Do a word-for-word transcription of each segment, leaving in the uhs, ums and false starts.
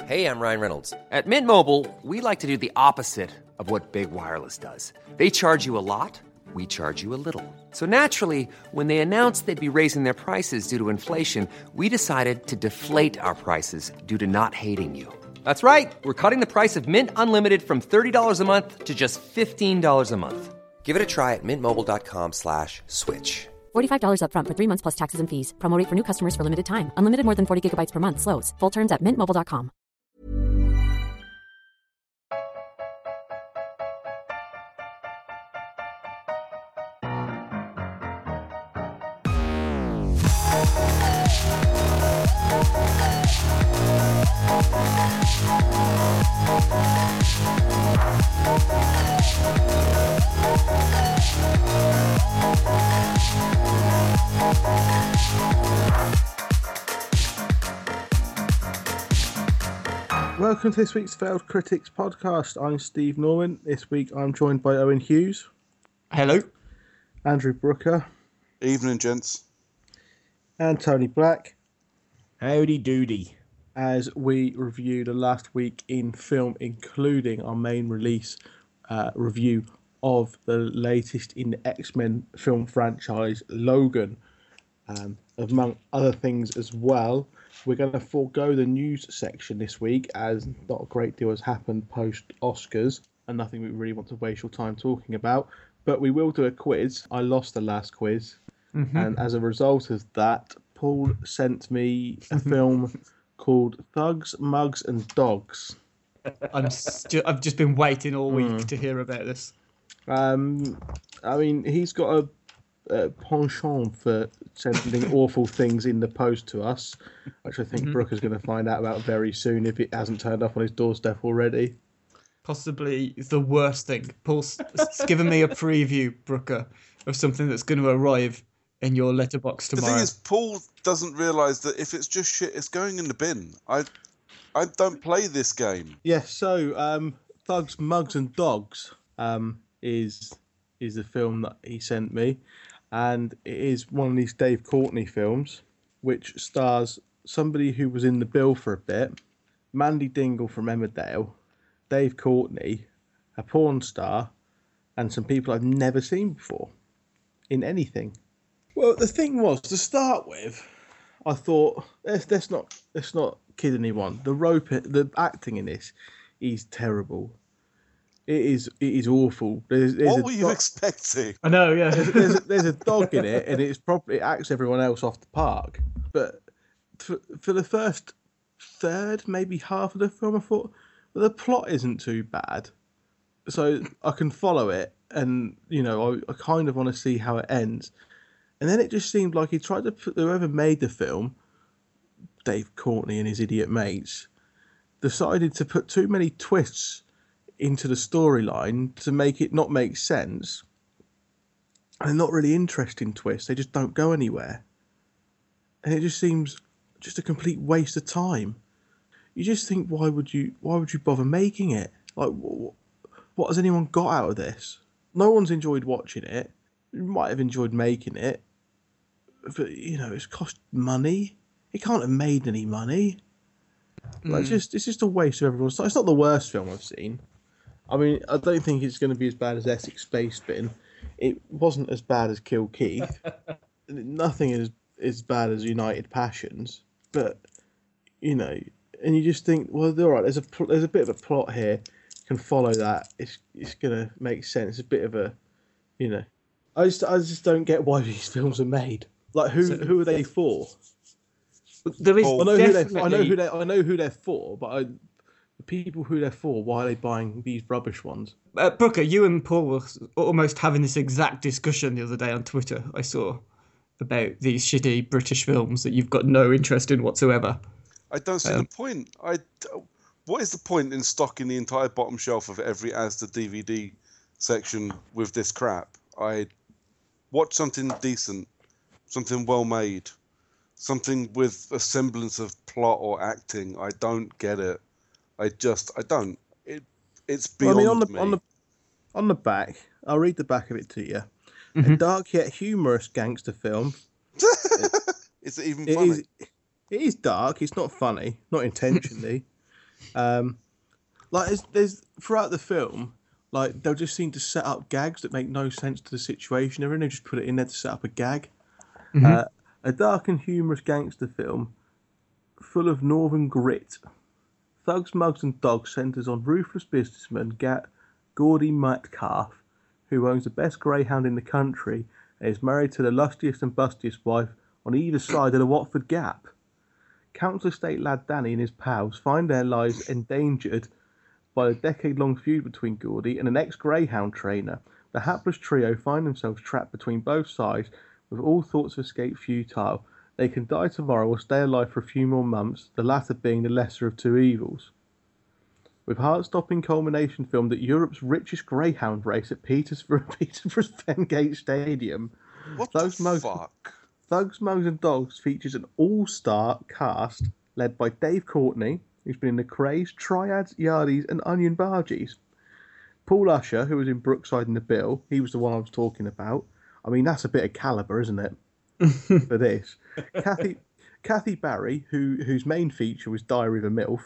Hey, I'm Ryan Reynolds. At Mint Mobile, we like to do the opposite of what Big Wireless does. They charge you a lot, we charge you a little. So naturally, when they announced they'd be raising their prices due to inflation, we decided to deflate our prices due to not hating you. That's right. We're cutting the price of Mint Unlimited from thirty dollars a month to just fifteen dollars a month. Give it a try at mintmobile.com slash switch. forty-five dollars up front for three months plus taxes and fees. Promo rate for new customers for limited time. Unlimited more than forty gigabytes per month. Slows full terms at mint mobile dot com. Welcome to this week's Failed Critics podcast. I'm Steve Norman. This week I'm joined by Owen Hughes. Hello. Andrew Brooker. Evening, gents. And Tony Black. Howdy doody. As we review the last week in film, including our main release uh, review of the latest in the X-Men film franchise, Logan, um, among other things as well. We're going to forego the news section this week as not a great deal has happened post-Oscars and nothing we really want to waste your time talking about. But we will do a quiz. I lost the last quiz. Mm-hmm. And as a result of that, Paul sent me a film called Thugs, Mugs and Dogs. I'm stu- I've just been waiting all week Mm. to hear about this. Um, I mean, he's got a, a penchant for sending awful things in the post to us, which I think mm-hmm. Brooker's going to find out about very soon if it hasn't turned up on his doorstep already. Possibly the worst thing. Paul's given me a preview, Brooker, of something that's going to arrive in your letterbox tomorrow. The thing is, Paul doesn't realise that if it's just shit, it's going in the bin. I I don't play this game. Yes, so um, Thugs, Mugs and Dogs um, is is the film that he sent me. And it is one of these Dave Courtney films, which stars somebody who was in the bill for a bit, Mandy Dingle from Emmerdale, Dave Courtney, a porn star, and some people I've never seen before in anything. Well, the thing was, to start with, I thought, let's, let's not let's not kid anyone. The rope, the acting in this is terrible. It is it is awful. There's, there's what were you do- expecting? I know, yeah. there's, there's, a, there's a dog in it, and it's probably it acts everyone else off the park. But for, for the first third, maybe half of the film, I thought, well, the plot isn't too bad, so I can follow it, and you know, I, I kind of want to see how it ends. And then it just seemed like he tried to put whoever made the film, Dave Courtney and his idiot mates, decided to put too many twists into the storyline to make it not make sense. And they're not really interesting twists. They just don't go anywhere. And it just seems just a complete waste of time. You just think, why would you why would you bother making it? Like, what, what has anyone got out of this? No one's enjoyed watching it. You might have enjoyed making it. But, you know, it's cost money. It can't have made any money. Mm. Like, it's just, it's just a waste of everyone's time. It's not the worst film I've seen. I mean, I don't think it's going to be as bad as Essex Space Bin. It wasn't as bad as Kill Keith. Nothing is as bad as United Passions. But, you know, and you just think, well, all right, there's a there's a bit of a plot here. You can follow that. It's it's going to make sense. It's a bit of a, you know, I just I just don't get why these films are made. Like, who so, who are they for? There is I know definitely... who they I know who they I know who they're for, but I, the people who they're for, why are they buying these rubbish ones? Uh, Brooker, you and Paul were almost having this exact discussion the other day on Twitter. I saw about these shitty British films that you've got no interest in whatsoever. I don't see um, the point. I what is the point in stocking the entire bottom shelf of every Asda D V D section with this crap? I watch something decent, something well made, something with a semblance of plot or acting. I don't get it. I just I don't. It it's beyond well, I mean, on the, me. On the on the back, I'll read the back of it to you. Mm-hmm. A dark yet humorous gangster film. Is it even it funny? Is, it is dark. It's not funny, not intentionally. Um, like there's, there's throughout the film, like they'll just seem to set up gags that make no sense to the situation. Everyone they just put it in there to set up a gag. Mm-hmm. Uh, a dark and humorous gangster film full of northern grit. Thugs, Mugs and Dogs centres on ruthless businessman Gat Gordy Metcalf, who owns the best greyhound in the country and is married to the lustiest and bustiest wife on either side of the Watford Gap. Council estate lad Danny and his pals find their lives endangered by a decade-long feud between Gordy and an ex-greyhound trainer. The hapless trio find themselves trapped between both sides, with all thoughts of escape futile. They can die tomorrow or stay alive for a few more months, the latter being the lesser of two evils. With heart-stopping culmination filmed at Europe's richest greyhound race at Petersburg, Peterborough's Fengate Stadium. What Thugs, the Mugs, fuck? Thugs, Mugs and Dogs features an all-star cast led by Dave Courtney, who's been in The Craze, Triads, Yardies and Onion Bargees. Paul Usher, who was in Brookside and the Bill, he was the one I was talking about. I mean, that's a bit of calibre, isn't it, for this? Kathy Kathy Barry, who whose main feature was Diary of a MILF.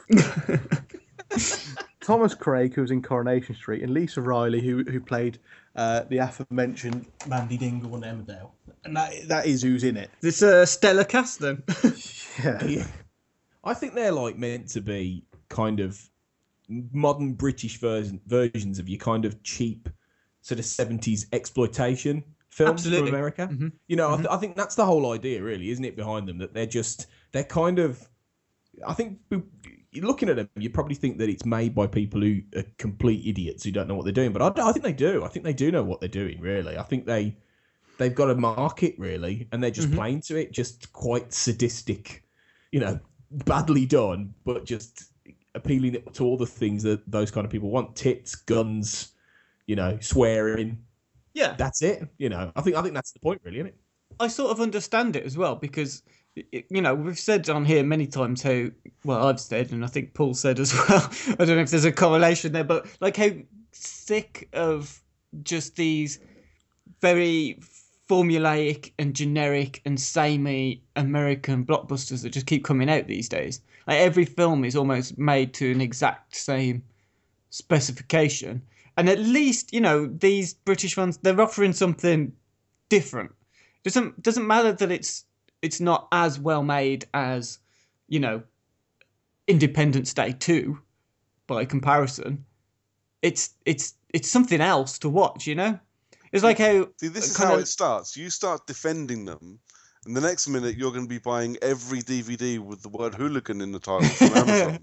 Thomas Craig, who was in Coronation Street, and Lisa Riley, who who played uh, the aforementioned Mandy Dingle and Emmerdale. And that that is who's in it. This a uh, stellar cast then. Yeah. Yeah. I think they're like meant to be kind of modern British version, versions of your kind of cheap sort of seventies exploitation films Absolutely. from America. Mm-hmm. You know, Mm-hmm. I, th- I think that's the whole idea, really, isn't it, behind them? That they're just, they're kind of, I think, you're looking at them, you probably think that it's made by people who are complete idiots who don't know what they're doing. But I, I think they do. I think they do know what they're doing, really. I think they, they've got a market, really, and they're just mm-hmm. playing to it, just quite sadistic, you know, badly done, but just appealing to all the things that those kind of people want. Tits, guns, you know, swearing. Yeah, that's it. You know, I think I think that's the point, really, isn't it? I sort of understand it as well because, you know, we've said on here many times how, well, I've said, and I think Paul said as well, I don't know if there's a correlation there, but like how sick of just these very formulaic and generic and samey American blockbusters that just keep coming out these days. Like every film is almost made to an exact same specification. And at least, you know, these British ones, they're offering something different. Doesn't doesn't matter that it's it's not as well made as, you know, Independence Day two by comparison. It's it's it's something else to watch, you know? It's like how... See, this is kind how of, it starts. You start defending them, and the next minute you're going to be buying every D V D with the word hooligan in the title from Amazon.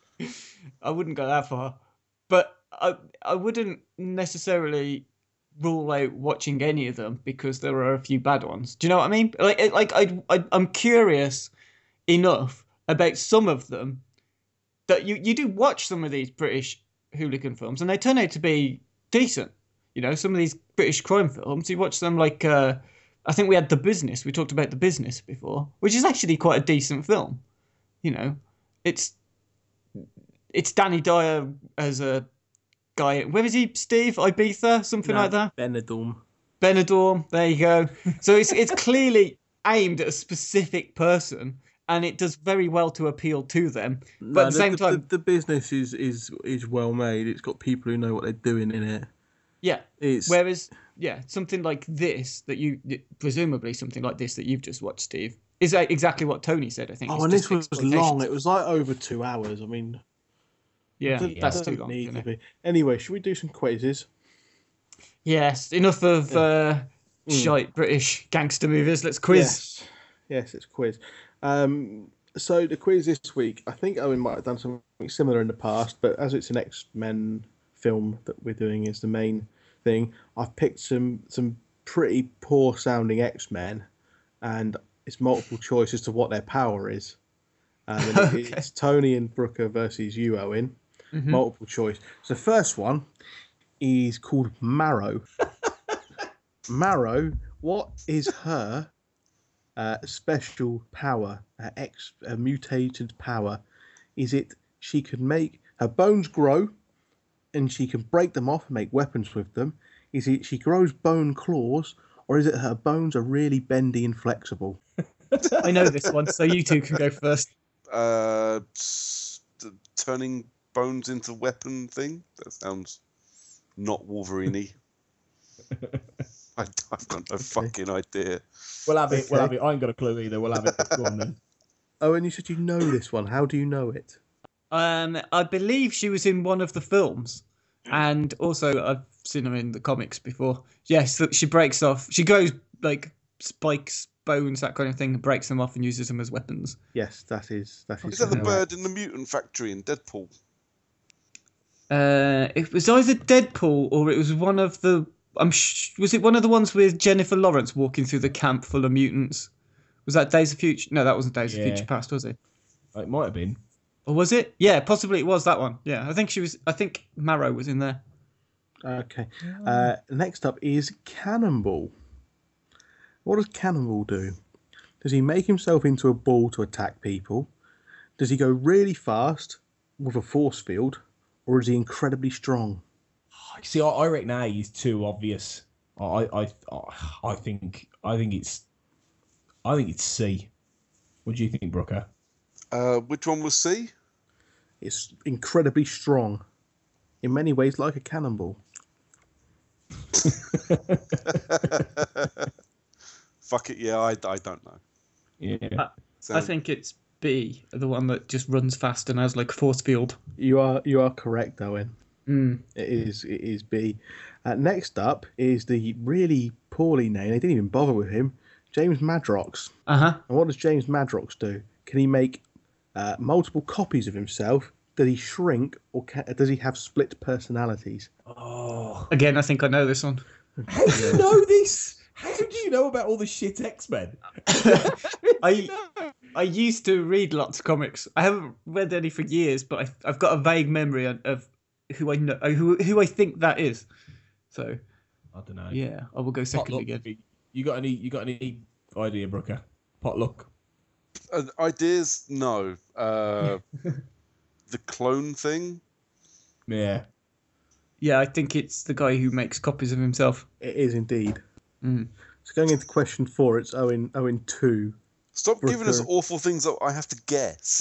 I wouldn't go that far. But I I wouldn't necessarily rule out watching any of them because there are a few bad ones. Do you know what I mean? Like like I, I I'm curious enough about some of them that you, you do watch some of these British hooligan films and they turn out to be decent. You know, some of these British crime films, you watch them like, uh, I think we had The Business. We talked about The Business before, which is actually quite a decent film. You know, it's it's Danny Dyer as a guy. Where is he, Steve? Ibiza? Something No, like that? Benidorm. Benidorm, there you go. So it's it's clearly aimed at a specific person, and it does very well to appeal to them. But No, at the same the, time... The, the business is, is, is well made. It's got people who know what they're doing in it. Yeah. It's... Whereas, yeah, something like this, that you... Presumably something like this that you've just watched, Steve, is exactly what Tony said, I think. Oh, It's and just this was long. It was like over two hours. I mean... Yeah, Doesn't- that's doesn't too long. need Isn't to it? be. Anyway, should we do some quizzes? Yes, enough of uh, shite British gangster movies. Let's quiz. Yes, yes, it's quiz. Um, so the quiz this week, I think Owen might have done something similar in the past, but as it's an X-Men film that we're doing is the main thing, I've picked some some pretty poor sounding X-Men, and it's multiple choice as to what their power is. Um, and it- Okay. It's Tony and Brooker versus you, Owen. Mhm. Multiple choice. So the first one is called Marrow. Marrow, what is her uh, special power, uh, X uh, mutated power? Is it she can make her bones grow and she can break them off and make weapons with them? Is it she grows bone claws, or is it her bones are really bendy and flexible? I know this one, so you two can go first. Uh, s- turning bones into weapon thing? That sounds not Wolverine-y. I, I've got no fucking idea. We'll have it. We'll Okay. have it. I ain't got a clue either. We'll have it. Go on then. Oh, and you said you know this one. How do you know it? Um, I believe she was in one of the films, and also I've seen her in the comics before. Yes, she breaks off. She goes like spikes bones, that kind of thing, and breaks them off and uses them as weapons. Yes, that is that is. Is that the correct. bird in the mutant factory in Deadpool? Uh, it was either Deadpool or it was one of the. I'm sh- was it one of the ones with Jennifer Lawrence walking through the camp full of mutants? Was that Days of Future? No, that wasn't Days Yeah. of Future Past, was it? It might have been. Or was it? Yeah, possibly it was that one. Yeah, I think she was. I think Marrow was in there. Okay. Uh, next up is Cannonball. What does Cannonball do? Does he make himself into a ball to attack people? Does he go really fast with a force field? Or is he incredibly strong? See, I, I reckon A is too obvious. I, I, I, I think, I think it's, I think it's C. What do you think, Brooker? Uh, which one was C? It's incredibly strong. In many ways, like a cannonball. Fuck it, yeah, I, I don't know. Yeah. I Sound- think it's B, the one that just runs fast and has like a force field. You are you are correct, Owen. Mm. It is it is B. Uh, next up is the really poorly named. They didn't even bother with him. James Madrox. Uh huh. And what does James Madrox do? Can he make uh, multiple copies of himself? Does he shrink, or ca does he have split personalities? Oh, Again, I think I know this one. how do you know this? How do you know about all the shit X-Men? I I used to read lots of comics. I haven't read any for years, but I, I've got a vague memory of, of who I know, who who I think that is. So I don't know. yeah, I will go second Potluck. again. You got any? You got any idea, Brooker? Potluck. Uh, ideas? No. Uh, the clone thing? Yeah. Yeah, I think it's the guy who makes copies of himself. It is indeed. Mm. So going into question four, it's Owen Owen two. Stop For- giving us for- awful things that I have to guess.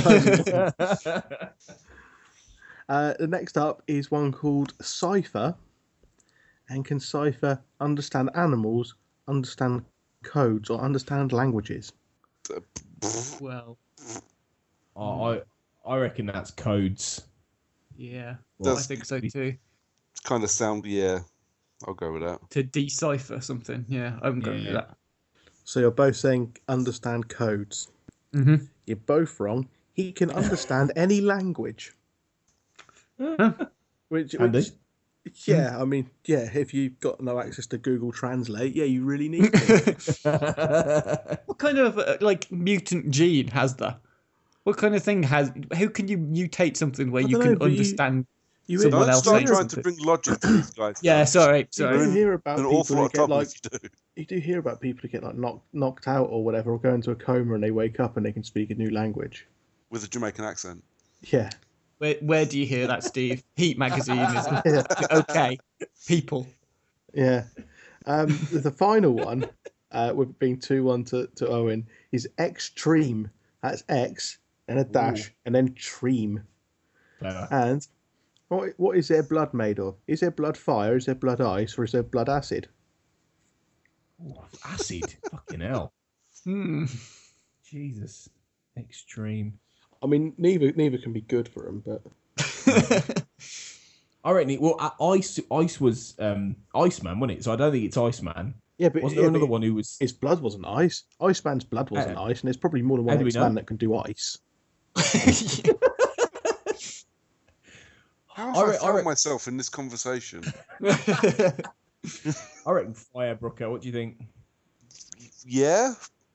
Uh, the next up is one called Cipher. And can Cipher understand animals, understand codes, or understand languages? Well, Oh, I I reckon that's codes. yeah, Does- I think so too. Kind of sound, yeah. I'll go with that. To decipher something, yeah, I'm going Yeah. with that. So you're both saying understand codes. Mm-hmm. You're both wrong. He can understand any language. Which, Handy. which, yeah, I mean, yeah, if you've got no access to Google Translate, yeah, you really need to. What kind of uh, like mutant gene has that? What kind of thing has? How can you mutate something where I you dunno, can but you- understand? You Someone Don't else start saying trying to something. bring logic to these guys. Yeah, sorry, You sorry. do hear about An people awful who lot of get trouble like if you do. you do hear about people who get like knocked knocked out or whatever, or go into a coma and they wake up and they can speak a new language. With a Jamaican accent. Yeah, Where where do you hear that, Steve? Heat magazine is okay. People. yeah. Um, the final one, uh, with it being two one to, to Owen, is Extreme. That's X and a dash and then Treem. Clever. And what what is their blood made of? Is there blood fire? Is there blood ice? Or is there blood acid? Acid. Fucking hell. Hmm. Jesus. Extreme. I mean, neither neither can be good for them, but I reckon it, well, uh, Ice Ice was um, Iceman, wasn't it? So I don't think it's Iceman. yeah, but Wasn't yeah, there but another one who was? His blood wasn't ice. Iceman's blood wasn't Uh, ice, and there's probably more than how one do we X-Man know? that can do ice. How have I I, re- I found re- myself in this conversation? I reckon Fire, Brooker. What do you think? Yeah?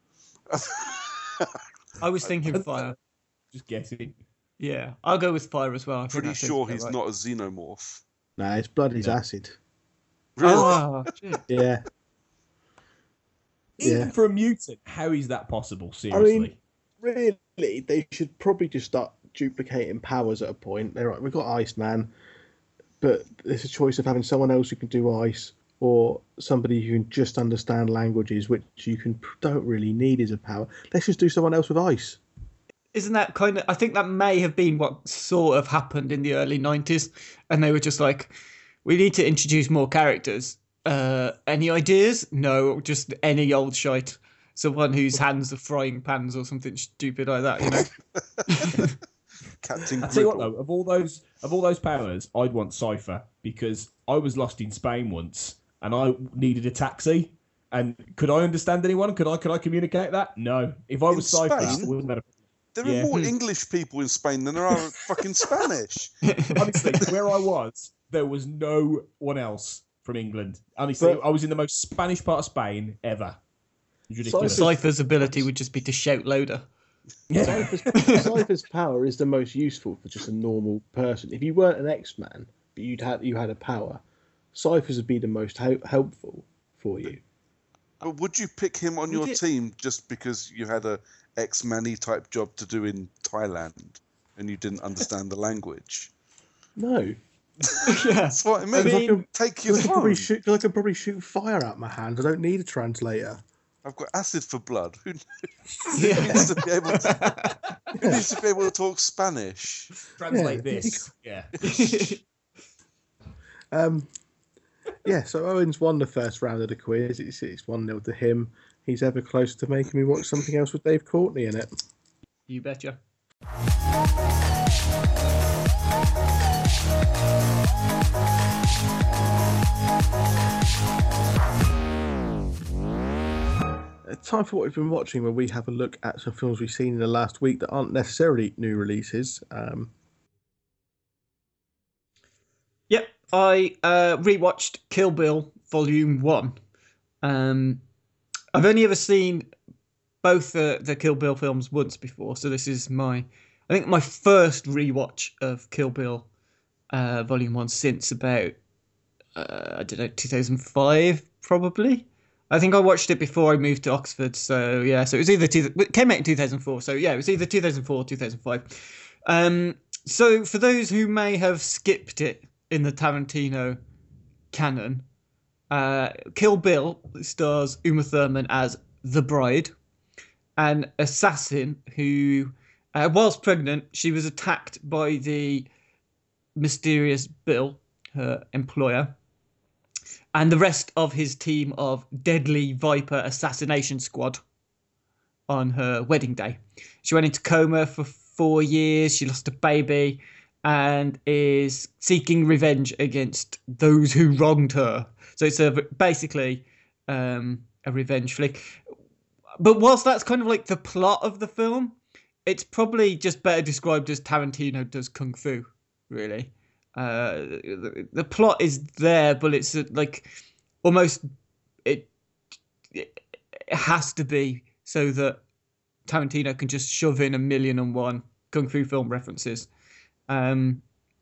I was thinking fire. Just guessing. Yeah, I'll go with fire as well. I think Pretty that seems sure about he's right. not a xenomorph. Nah, his blood is No. acid. Really? Oh, shit. Yeah. Even Yeah. for a mutant, how is that possible? I Seriously. mean, really, they should probably just start duplicating powers at a point. They're like, we've got Iceman, but there's a choice of having someone else who can do ice or somebody who can just understand languages, which you can don't really need as a power. Let's just do someone else with ice. isn't that kind of? I think that may have been what sort of happened in the early nineties, and they were just like, we need to introduce more characters. Uh, any ideas? No, just any old shite. Someone whose hands are frying pans or something stupid like that, you know. Captain I tell you what, Gribble. though, of all those of all those powers, I'd want Cypher because I was lost in Spain once and I needed a taxi. And could I understand anyone? Could I could I communicate that? No. If I In was Cypher, Spain? I wouldn't have. There Yeah. are more English people in Spain than there are fucking Spanish. Honestly, where I was, there was no one else from England. Honestly, But- I was in the most Spanish part of Spain ever. It was ridiculous. Cypher's ability would just be to shout louder. Yeah. Cypher's, Cypher's power is the most useful for just a normal person. If you weren't an X-Man, but you'd had you had a power, Cypher's would be the most help, helpful for you. But would you pick him on your it- team just because you had a X-Man-y type job to do in Thailand and you didn't understand the language? No, That's what I mean. I mean, Take your because I, could probably phone. shoot, 'cause I could probably shoot fire out my hand. I don't need a translator. I've got acid for blood. Who, who Yeah. needs to be able to? Who needs to be able to talk Spanish? Translate Yeah. this. Yeah. Um, yeah, so Owen's won the first round of the quiz. It's it's one nil to him. He's ever close to making me watch something else with Dave Courtney in it. You betcha. Uh, Time for what we've been watching, where we have a look at some films we've seen in the last week that aren't necessarily new releases. Um, Yep, I uh, rewatched Kill Bill Volume One. Um, I've only ever seen both the the Kill Bill films once before, so this is my, I think my first rewatch of Kill Bill uh, Volume One since about uh, I don't know two thousand five probably. I think I watched it before I moved to Oxford, so yeah. So it was either two, it came out in two thousand four, so yeah, it was either two thousand four or two thousand five. Um, so for those who may have skipped it in the Tarantino canon, uh, Kill Bill stars Uma Thurman as the bride, an assassin who, uh, whilst pregnant, she was attacked by the mysterious Bill, her employer, and the rest of his team of Deadly Viper Assassination Squad on her wedding day. She went into coma for four years, she lost a baby, and is seeking revenge against those who wronged her. So it's a, basically um, a revenge flick. But whilst that's kind of like the plot of the film, it's probably just better described as Tarantino does Kung Fu, really. Uh, the, the plot is there, but it's uh, like almost, it, it has to be so that Tarantino can just shove in a million and one Kung Fu film references. Um,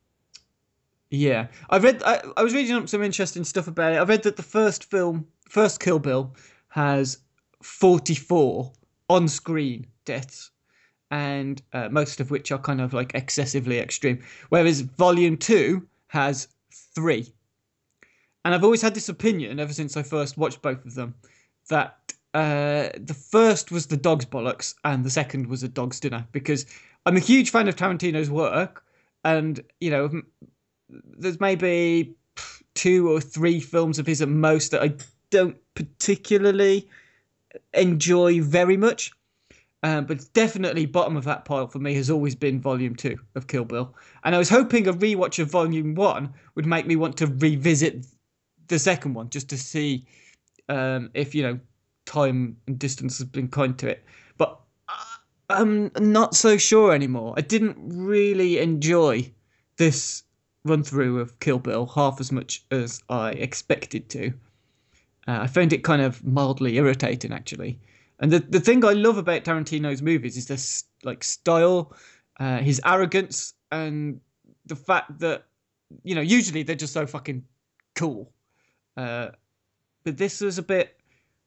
yeah, I read. I, I was reading up some interesting stuff about it. I read that the first film, first Kill Bill, has forty-four on-screen deaths, and uh, most of which are kind of like excessively extreme. Whereas Volume Two has three. And I've always had this opinion ever since I first watched both of them that uh, the first was the dog's bollocks and the second was a dog's dinner, because I'm a huge fan of Tarantino's work. And, you know, there's maybe two or three films of his at most that I don't particularly enjoy very much. Um, but definitely bottom of that pile for me has always been Volume two of Kill Bill. And I was hoping a rewatch of Volume one would make me want to revisit the second one just to see um, if, you know, time and distance has been kind to it. But I'm not so sure anymore. I didn't really enjoy this run through of Kill Bill half as much as I expected to. Uh, I found it kind of mildly irritating, actually. And the the thing I love about Tarantino's movies is this like style, uh, his arrogance, and the fact that, you know, usually they're just so fucking cool. Uh, but this was a bit.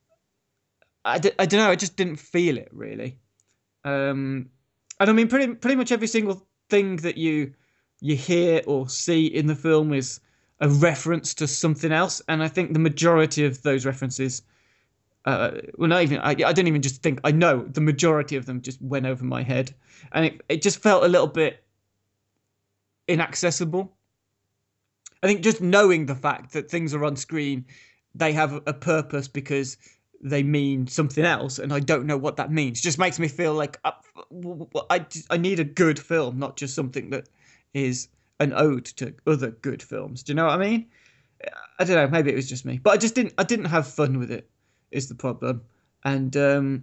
I, d- I don't know. I just didn't feel it really. Um, and I mean, pretty pretty much every single thing that you you hear or see in the film is a reference to something else, and I think the majority of those references Uh, well, not even. I, I don't even just think. I know the majority of them just went over my head, and it it just felt a little bit inaccessible. I think just knowing the fact that things are on screen, they have a purpose because they mean something else, and I don't know what that means. Just makes me feel like I, I, I need a good film, not just something that is an ode to other good films. Do you know what I mean? I don't know. Maybe it was just me, but I just didn't. I didn't have fun with it. Is the problem, and um,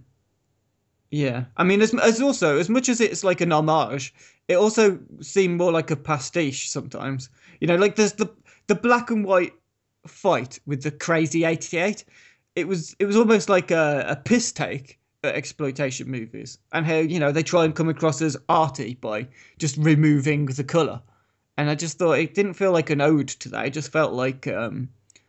yeah. I mean, as as also as much as it's like an homage, it also seemed more like a pastiche sometimes. You know, like there's the the black and white fight with the crazy eighty-eight. It was it was almost like a, a piss take at exploitation movies, and how, you know, they try and come across as arty by just removing the colour. And I just thought it didn't feel like an ode to that. It just felt like um,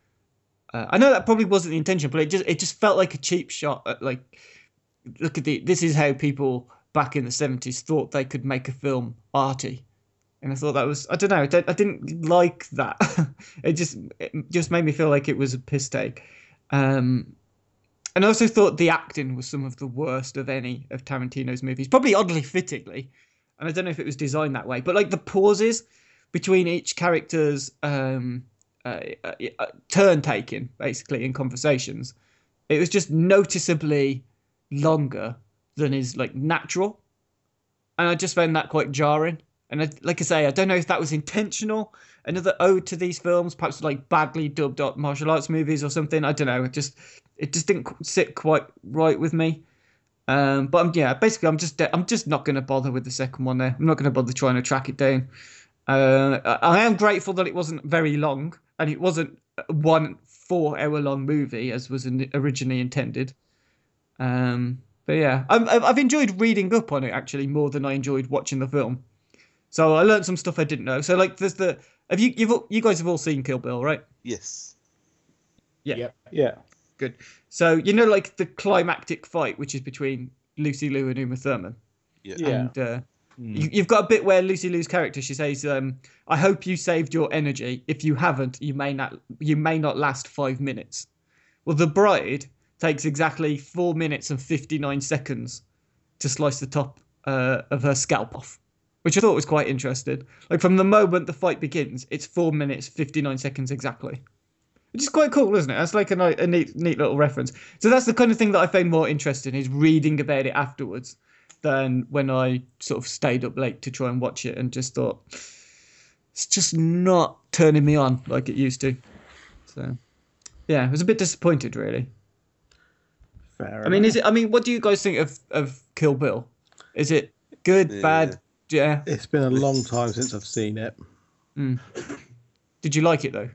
uh, I know that probably wasn't the intention, but it just it just felt like a cheap shot at, like, look at the this is how people back in the seventies thought they could make a film arty. And I thought that was, I don't know, I didn't like that. it just it just made me feel like it was a piss take. Um, and I also thought the acting was some of the worst of any of Tarantino's movies, probably oddly fittingly. And I don't know if it was designed that way, but like the pauses between each character's um, uh, uh, turn taking, basically, in conversations, it was just noticeably longer than is like natural. And I just found that quite jarring. And I, like I say, I don't know if that was intentional, another ode to these films, perhaps like badly dubbed up martial arts movies or something. I don't know. It just it just didn't sit quite right with me. Um, but I'm, yeah, basically, I'm just I'm just not going to bother with the second one there. I'm not going to bother trying to track it down. Uh, I am grateful that it wasn't very long, and it wasn't one four-hour-long movie as was originally intended. Um, but yeah, I'm, I've enjoyed reading up on it actually more than I enjoyed watching the film. So I learned some stuff I didn't know. So like, there's the have you you've you guys have all seen Kill Bill, right? Yes. Yeah. Yep. Yeah. Good. So you know, like the climactic fight, which is between Lucy Liu and Uma Thurman. Yeah. Yeah. And uh, you, you've got a bit where Lucy Liu's character, she says, um, "I hope you saved your energy. If you haven't, you may not you may not last five minutes." Well, the bride takes exactly four minutes and fifty-nine seconds to slice the top uh, of her scalp off, which I thought was quite interesting. Like, from the moment the fight begins, it's four minutes, fifty-nine seconds exactly. Which is quite cool, isn't it? That's like a, a neat, neat little reference. So that's the kind of thing that I found more interesting, is reading about it afterwards than when I sort of stayed up late to try and watch it and just thought, it's just not turning me on like it used to. So, yeah, I was a bit disappointed, really. Fair I mean, is it? I mean, what do you guys think of, of Kill Bill? Is it good, Yeah. bad? Yeah. It's been a long time since I've seen it. Mm. Did you like it though?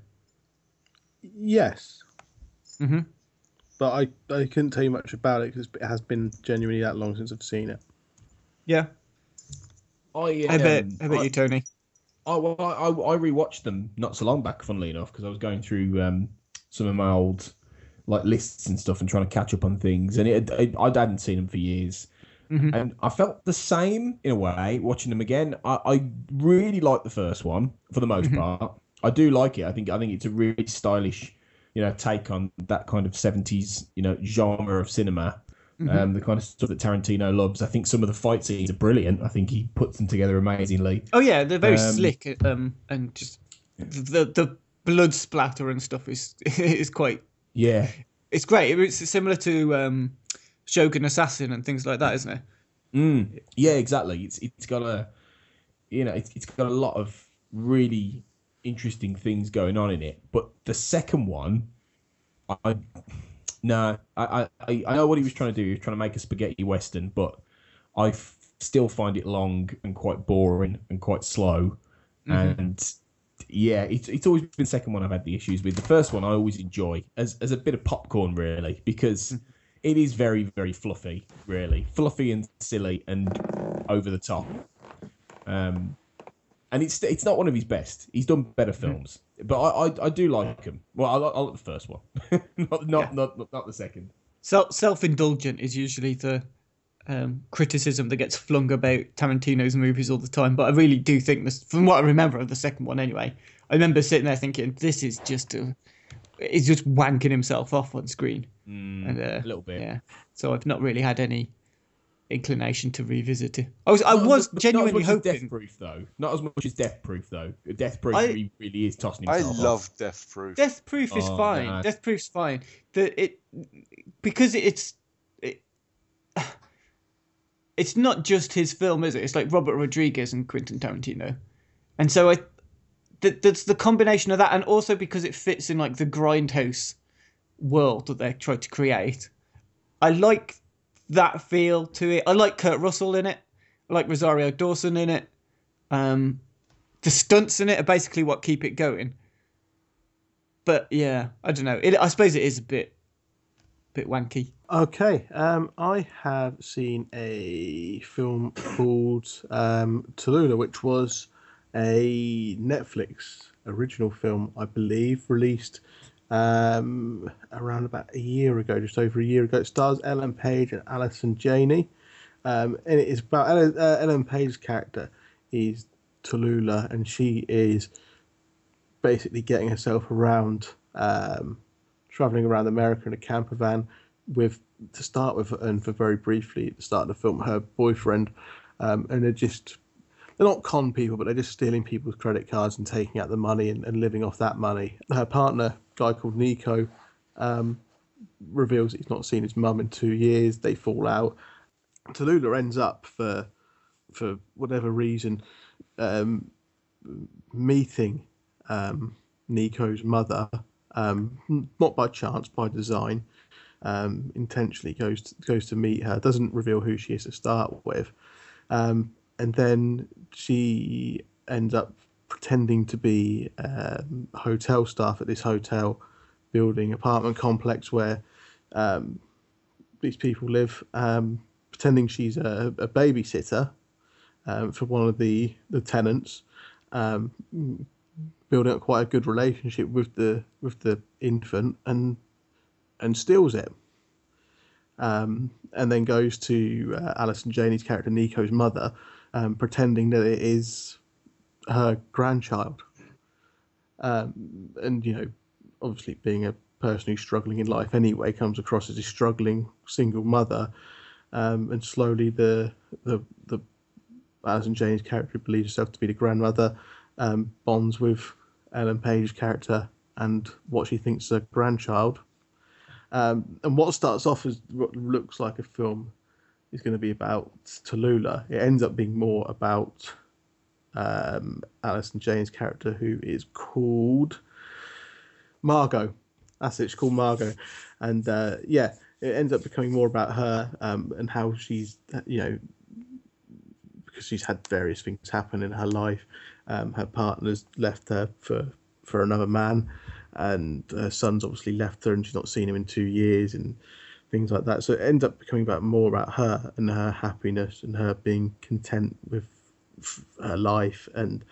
Yes. Mm-hmm. But I, I couldn't tell you much about it because it has been genuinely that long since I've seen it. Yeah. I, How about, um, how about I- you, Tony? I, well, I, I I rewatched them not so long back, funnily enough, because I was going through um, some of my old like lists and stuff and trying to catch up on things, and it, it, I hadn't seen them for years, Mhm. and I felt the same in a way watching them again. I, I really like the first one for the most part. I do like it. I think I think it's a really stylish, you know, take on that kind of seventies, you know, genre of cinema. Um, the kind of stuff that Tarantino loves. I think some of the fight scenes are brilliant. I think he puts them together amazingly. Oh yeah, they're very Um, slick, um, and just the the blood splatter and stuff is is quite. Yeah, It's great. It's similar to um, Shogun Assassin and things like that, isn't it? mm, yeah, exactly. It's it's got a, you know, it's it's got a lot of really interesting things going on in it. But the second one, I. No, I, I I know what he was trying to do. He was trying to make a spaghetti western, but I f- still find it long and quite boring and quite slow. Mm-hmm. And yeah, it's it's always been the second one I've had the issues with. The first one I always enjoy as as a bit of popcorn, really, because it is very very fluffy, really fluffy and silly and over the top. Um, and it's it's not one of his best. He's done better films. But I, I, I do like him. Well, I, I like the first one, not not, Yeah. not not not the second. Self self-indulgent is usually the um, criticism that gets flung about Tarantino's movies all the time. But I really do think this, from what I remember of the second one, anyway, I remember sitting there thinking, this is just a he's just wanking himself off on screen. Mm, and, uh, a little bit. Yeah. So I've not really had any inclination to revisit it. I was I Not as was much- genuinely not as much hoping. as Death Proof though. Not as much as Death Proof though. Death Proof I- really, really is tossing I himself. love off. Death Proof. Death Proof is Oh, fine. no. Death Proof's fine. The it because it's it, it's not just his film, is it? It's like Robert Rodriguez and Quentin Tarantino, and so I th- that's the combination of that, and also because it fits in like the grindhouse world that they tried to create. I like that feel to it. I like Kurt Russell in it. I like Rosario Dawson in it. Um, the stunts in it are basically what keep it going. But yeah, I don't know. It, I suppose it is a bit, bit wanky. Okay, um, I have seen a film called um, Tallulah, which was a Netflix original film, I believe, released um, around about a year ago, just over a year ago. It stars Ellen Page and Alison Janney, um, and it is about Ellen, uh, Ellen Page's character is Tallulah, and she is basically getting herself around, um, traveling around America in a camper van with, to start with, and for very briefly at the start of the film, her boyfriend, um, and they're just, they're not con people, but they're just stealing people's credit cards and taking out the money and, and living off that money. Her partner, a guy called Nico, um, reveals that he's not seen his mum in two years. They fall out. Tallulah ends up, for for whatever reason, um, meeting um, Nico's mother, um, not by chance, by design. Um, intentionally goes to, goes to meet her. Doesn't reveal who she is to start with, um, and then she ends up pretending to be um, hotel staff at this hotel building apartment complex where um, these people live, um, pretending she's a, a babysitter um, for one of the the tenants, um, building up quite a good relationship with the with the infant, and and steals it, um, and then goes to uh, Alison Janney's character Nico's mother, um, pretending that it is her grandchild, um, and you know, obviously being a person who's struggling in life anyway, comes across as a struggling single mother, um, and slowly the the the Alison Janney's character, who believes herself to be the grandmother, um, bonds with Ellen Page's character and what she thinks is a grandchild. Um, and what starts off as what looks like a film is going to be about Tallulah. It ends up being more about um, Alison Janney's character, who is called Margot. That's it. She's called Margot, and uh, yeah, it ends up becoming more about her um, and how she's, you know, because she's had various things happen in her life. Um, her partner's left her for for another man, and her son's obviously left her, and she's not seen him in two years, and things like that. So it ends up becoming about more about her and her happiness and her being content with her life. And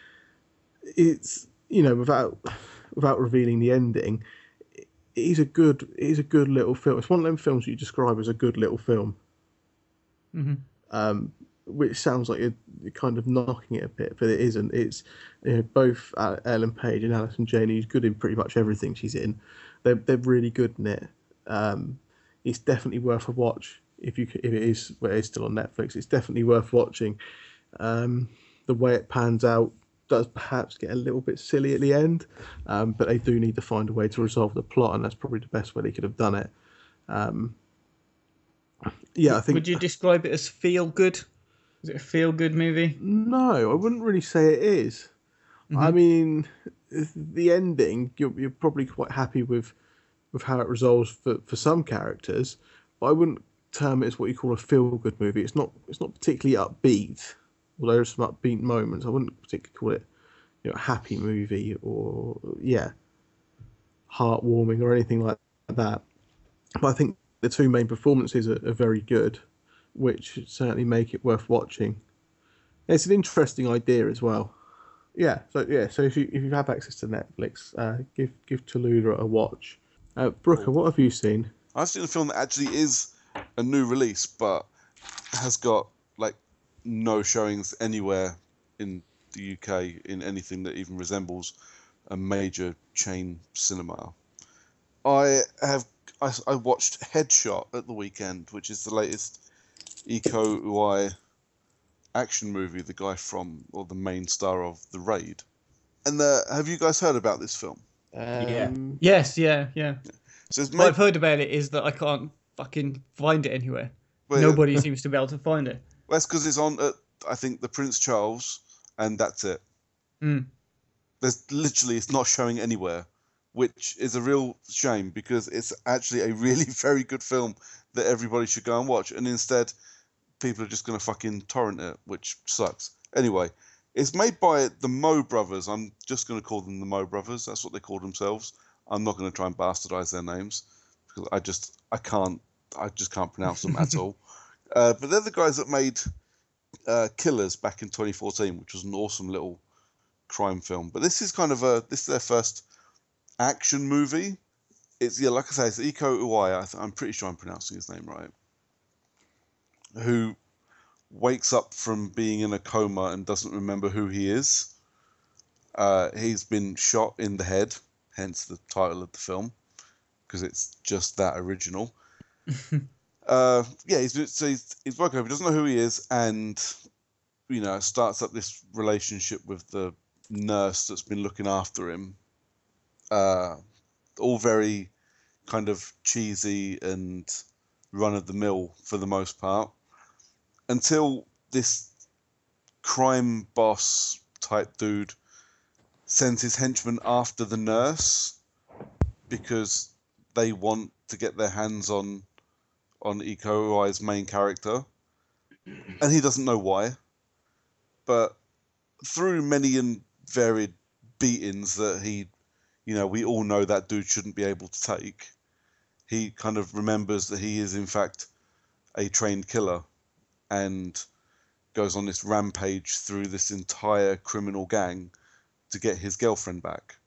it's, you know, without without revealing the ending, it is a good it is a good little film. It's one of them films you describe as a good little film. Mm-hmm. Um, which sounds like you're, you're kind of knocking it a bit, but it isn't. It's, you know, both Ellen Page and Alison Janney, who's good in pretty much everything she's in. They're they're really good in it. Um, it's definitely worth a watch if you if it is well, it is still on Netflix. It's definitely worth watching. Um, the way it pans out does perhaps get a little bit silly at the end, um, but they do need to find a way to resolve the plot, and that's probably the best way they could have done it. Um, yeah, I think. Would you describe it as feel good? Is it a feel good movie? No, I wouldn't really say it is. Mm-hmm. I mean, the ending, you're, you're probably quite happy with with how it resolves for, for some characters, but I wouldn't term it as what you call a feel good movie. It's not it's not particularly upbeat, although there's some upbeat moments. I wouldn't particularly call it, you know, a happy movie or yeah, heartwarming or anything like that. But I think the two main performances are, are very good, which certainly make it worth watching. It's an interesting idea as well. Yeah, so yeah, so if you if you have access to Netflix, uh, give give Tallulah a watch. Uh, Brooker, what have you seen? I've seen a film that actually is a new release, but has got like no showings anywhere in the U K in anything that even resembles a major chain cinema. I have I, I watched Headshot at the weekend, which is the latest Iko Uwai action movie. The guy from, or the main star of The Raid. And uh, have you guys heard about this film? Yeah. Um, Yes, yeah, yeah. So it's What made, I've heard about it is that I can't fucking find it anywhere. well, Nobody seems to be able to find it. Well, that's because it's on at, I think, the Prince Charles, and that's it. Mm. There's literally, it's not showing anywhere, which is a real shame because it's actually a really very good film that everybody should go and watch. And instead, people are just going to fucking torrent it, which sucks. Anyway, it's made by the Mo Brothers. I'm just going to call them the Mo Brothers. That's what they call themselves. I'm not going to try and bastardize their names because I just, I can't, I just can't pronounce them at all. Uh, but they're the guys that made uh, Killers back in twenty fourteen, which was an awesome little crime film. But this is kind of a, this is their first action movie. It's, yeah, like I say, it's Iko Uwai. I th- I'm pretty sure I'm pronouncing his name right. Who wakes up from being in a coma and doesn't remember who he is. Uh, he's been shot in the head, hence the title of the film, because it's just that original. uh, yeah, he's so he's, he's woken up. He doesn't know who he is, and you know, starts up this relationship with the nurse that's been looking after him. Uh, all very kind of cheesy and run of the mill for the most part, until this crime boss type dude sends his henchmen after the nurse because they want to get their hands on on Iko Uwai's main character, and he doesn't know why. But through many and varied beatings that he, you know, we all know that dude shouldn't be able to take, he kind of remembers that he is in fact a trained killer and goes on this rampage through this entire criminal gang to get his girlfriend back.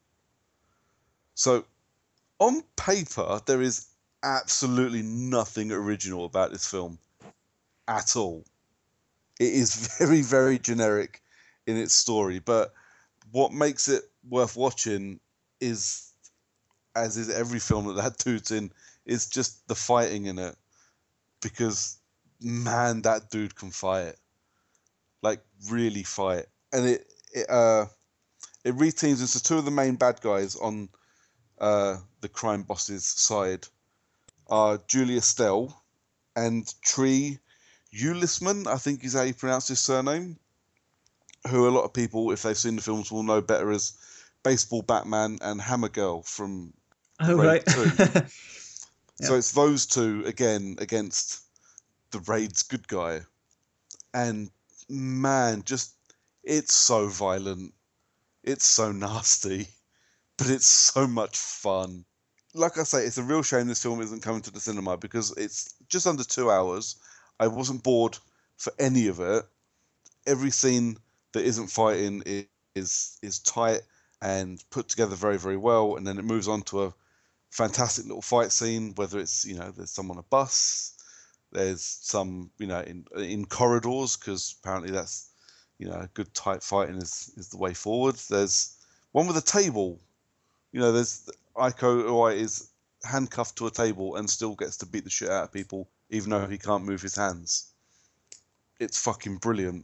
So, on paper, there is absolutely nothing original about this film at all. It is very, very generic in its story, but what makes it worth watching is, as is every film that that dude's in, is just the fighting in it. Because, man, that dude can fight. Like, really fight. And it it uh it reteams into two of the main bad guys on uh the crime boss's side are Julia Stell and Tree Ulisman, I think is how you pronounce his surname, who a lot of people, if they've seen the films, will know better as Baseball Batman and Hammer Girl from Oh, Raid right. two. So Yeah. it's those two again against the Raid's good guy. And man, just, it's so violent. It's so nasty. But it's so much fun. Like I say, it's a real shame this film isn't coming to the cinema because it's just under two hours. I wasn't bored for any of it. Every scene that isn't fighting is is, is tight and put together very, very well. And then it moves on to a fantastic little fight scene, whether it's, you know, there's some on a bus, there's some, you know, in in corridors, because apparently that's, you know, good tight fighting is, is the way forward. There's one with a table. You know, there's Iko Uwai is handcuffed to a table and still gets to beat the shit out of people, even though he can't move his hands. It's fucking brilliant.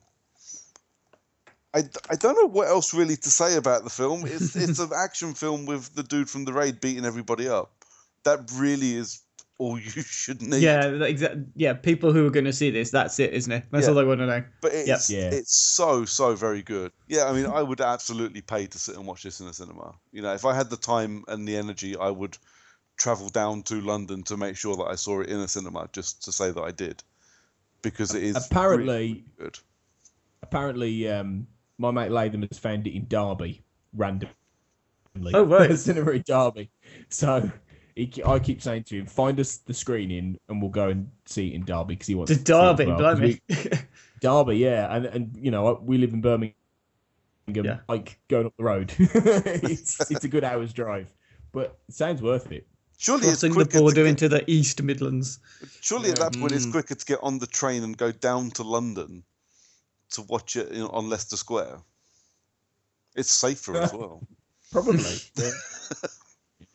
I, I don't know what else really to say about the film. It's it's an action film with the dude from The Raid beating everybody up. That really is all you should need. Yeah, exactly. Yeah, people who are going to see this, that's it, isn't it? That's Yeah. all they want to know. But it's, Yep. Yeah. it's so, so very good. Yeah, I mean, I would absolutely pay to sit and watch this in a cinema. You know, if I had the time and the energy, I would travel down to London to make sure that I saw it in a cinema, just to say that I did. Because it is Apparently, really, really good. apparently, um, my mate Latham has found it in Derby randomly. Oh, right. A cinema in Derby. So he, I keep saying to him, find us the screening and we'll go and see it in Derby because he wants The to see it as Derby, well, 'cause blimey. we- Derby, yeah, and and you know we live in Birmingham, Yeah. like going up the road. it's it's a good hour's drive, but it sounds worth it. Surely it's Crossing the quicker to border get- into the East Midlands. Surely at that point it's Mm. quicker to get on the train and go down to London to watch it, you know, on Leicester Square. It's safer as well. Probably. yeah.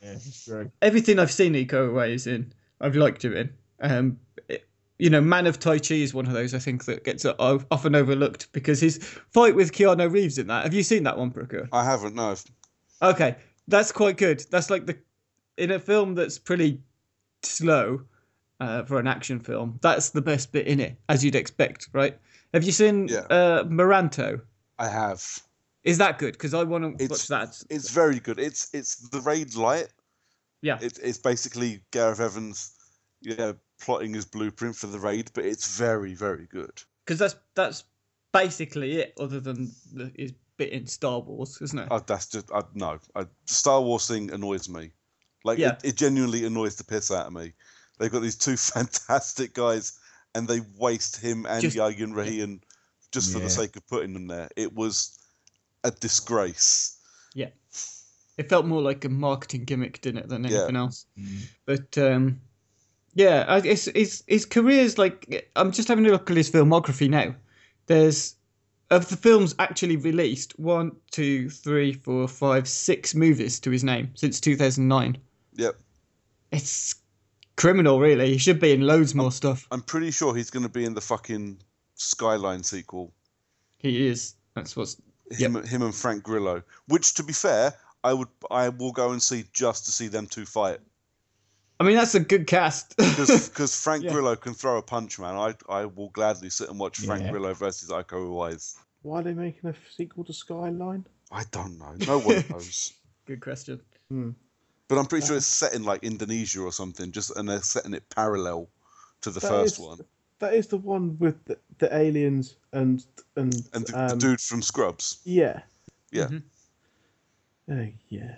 it's true. Everything I've seen Iko Uwais in, I've liked him in. Um, it- you know, Man of Tai Chi is one of those I think that gets o- often overlooked because his fight with Keanu Reeves in that. Have you seen that one, Brooker? I haven't. No. Okay, that's quite good. That's like the in a film that's pretty slow uh, for an action film. That's the best bit in it, as you'd expect, right? Have you seen Yeah. uh, Moranto? I have. Is that good? Because I want to It's watch that. It's very good. It's it's the Raid light. Yeah, It, it's basically Gareth Evans, you know, plotting his blueprint for the Raid, but it's very very good. because that's that's basically it. Other than the, his bit in Star Wars, isn't it? Uh, that's just I, no. I, the Star Wars thing annoys me. Like Yeah. it, it genuinely annoys the piss out of me. They've got these two fantastic guys, and they waste him and Just- Yagan Rahian just for Yeah. the sake of putting them there. It was a disgrace. Yeah, it felt more like a marketing gimmick, didn't it, than Yeah. anything else? But um, yeah, I- it's his his career's like I'm just having a look at his filmography now. There's of the films actually released one, two, three, four, five, six movies to his name since two thousand nine. Yep. It's criminal, really. He should be in loads more stuff. I'm pretty sure he's going to be in the fucking Skyline sequel. He is. That's what's. Him, him and Frank Grillo. Which, to be fair, I would I will go and see just to see them two fight. I mean, that's a good cast. Because Frank Yeah. Grillo can throw a punch, man. I I will gladly sit and watch Frank Yeah. Grillo versus Iko Uwais. Why are they making a sequel to Skyline? I don't know. No one knows. Good question. But I'm pretty sure it's set in like Indonesia or something. Just and they're setting it parallel to the That first is- one. That is the one with the, the aliens and and And the, um, the dude from Scrubs. Yeah. Yeah. Uh, yeah.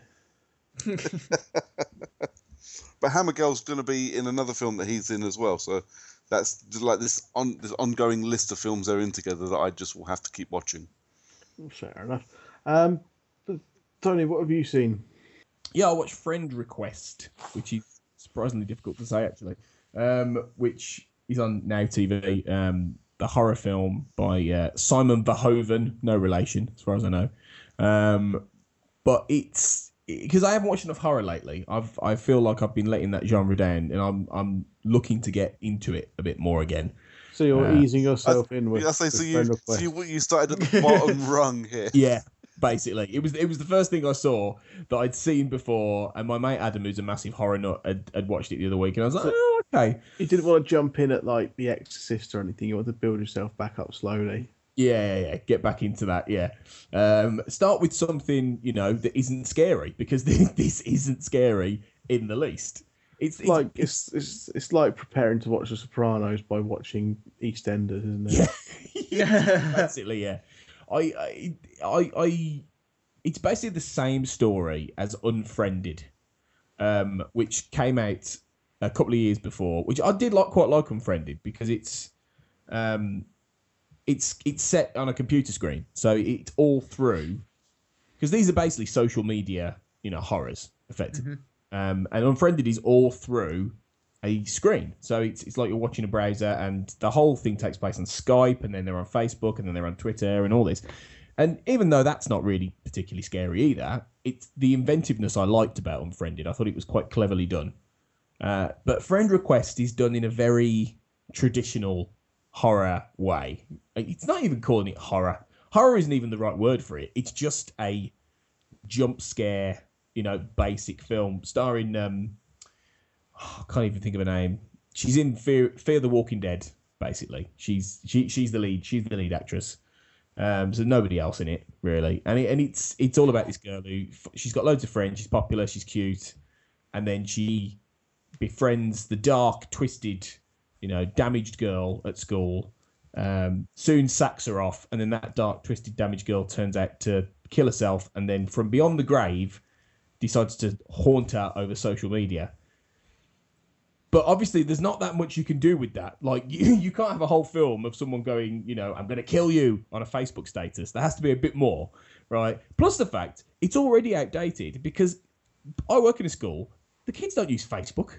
But Hammer Girl's going to be in another film that he's in as well. So that's just like this on this ongoing list of films they're in together that I just will have to keep watching. Fair enough. Um, but Tony, what have you seen? Yeah, I watched Friend Request, which is surprisingly difficult to say actually. Um, which is on Now T V. Um, the horror film by uh, Simon Verhoeven, no relation as far as I know. Um, but it's because I haven't watched enough horror lately. I've I feel like I've been letting that genre down, and I'm I'm looking to get into it a bit more again. So you're Uh, easing yourself in with. Yeah, I say, with so you, Friend so Request. you you started at the bottom rung here. Yeah, basically, it was it was the first thing I saw that I'd seen before, and my mate Adam, who's a massive horror nut, had, had watched it the other week, and I was like, oh, okay, You didn't want to jump in at like The Exorcist or anything. You wanted to build yourself back up slowly. yeah, yeah, yeah, get back into that. Yeah, um, start with something you know that isn't scary because this, this isn't scary in the least. It's, it's Like it's, it's it's like preparing to watch The Sopranos by watching EastEnders, isn't it? yeah, basically, yeah. I, I, I, I, it's basically the same story as Unfriended, um, which came out a couple of years before, which I did like quite like Unfriended because it's, um, it's it's set on a computer screen, so it's all through, because these are basically social media, you know, horrors, effectively. Um, and Unfriended is all through a screen. So it's it's like you're watching a browser, and the whole thing takes place on Skype, and then they're on Facebook, and then they're on Twitter, and all this. And even though that's not really particularly scary either, it's the inventiveness I liked about Unfriended. I thought it was quite cleverly done. Uh, but Friend Request is done in a very traditional horror way. It's not even calling it horror. Horror isn't even the right word for it. It's just a jump scare, you know, basic film starring. Um, I can't even think of her name. She's in Fear, Fear the Walking Dead. Basically, she's she she's the lead. She's the lead actress. Um, so nobody else in it really, and it, and it's it's all about this girl who she's got loads of friends. She's popular. She's cute, and then she befriends the dark, twisted, you know, damaged girl at school. Um, soon sacks her off, and then that dark, twisted, damaged girl turns out to kill herself, and then from beyond the grave decides to haunt her over social media. But obviously, there's not that much you can do with that. Like, you, you can't have a whole film of someone going, you know, I'm going to kill you on a Facebook status. There has to be a bit more, right? Plus the fact, it's already outdated because I work in a school. The kids don't use Facebook.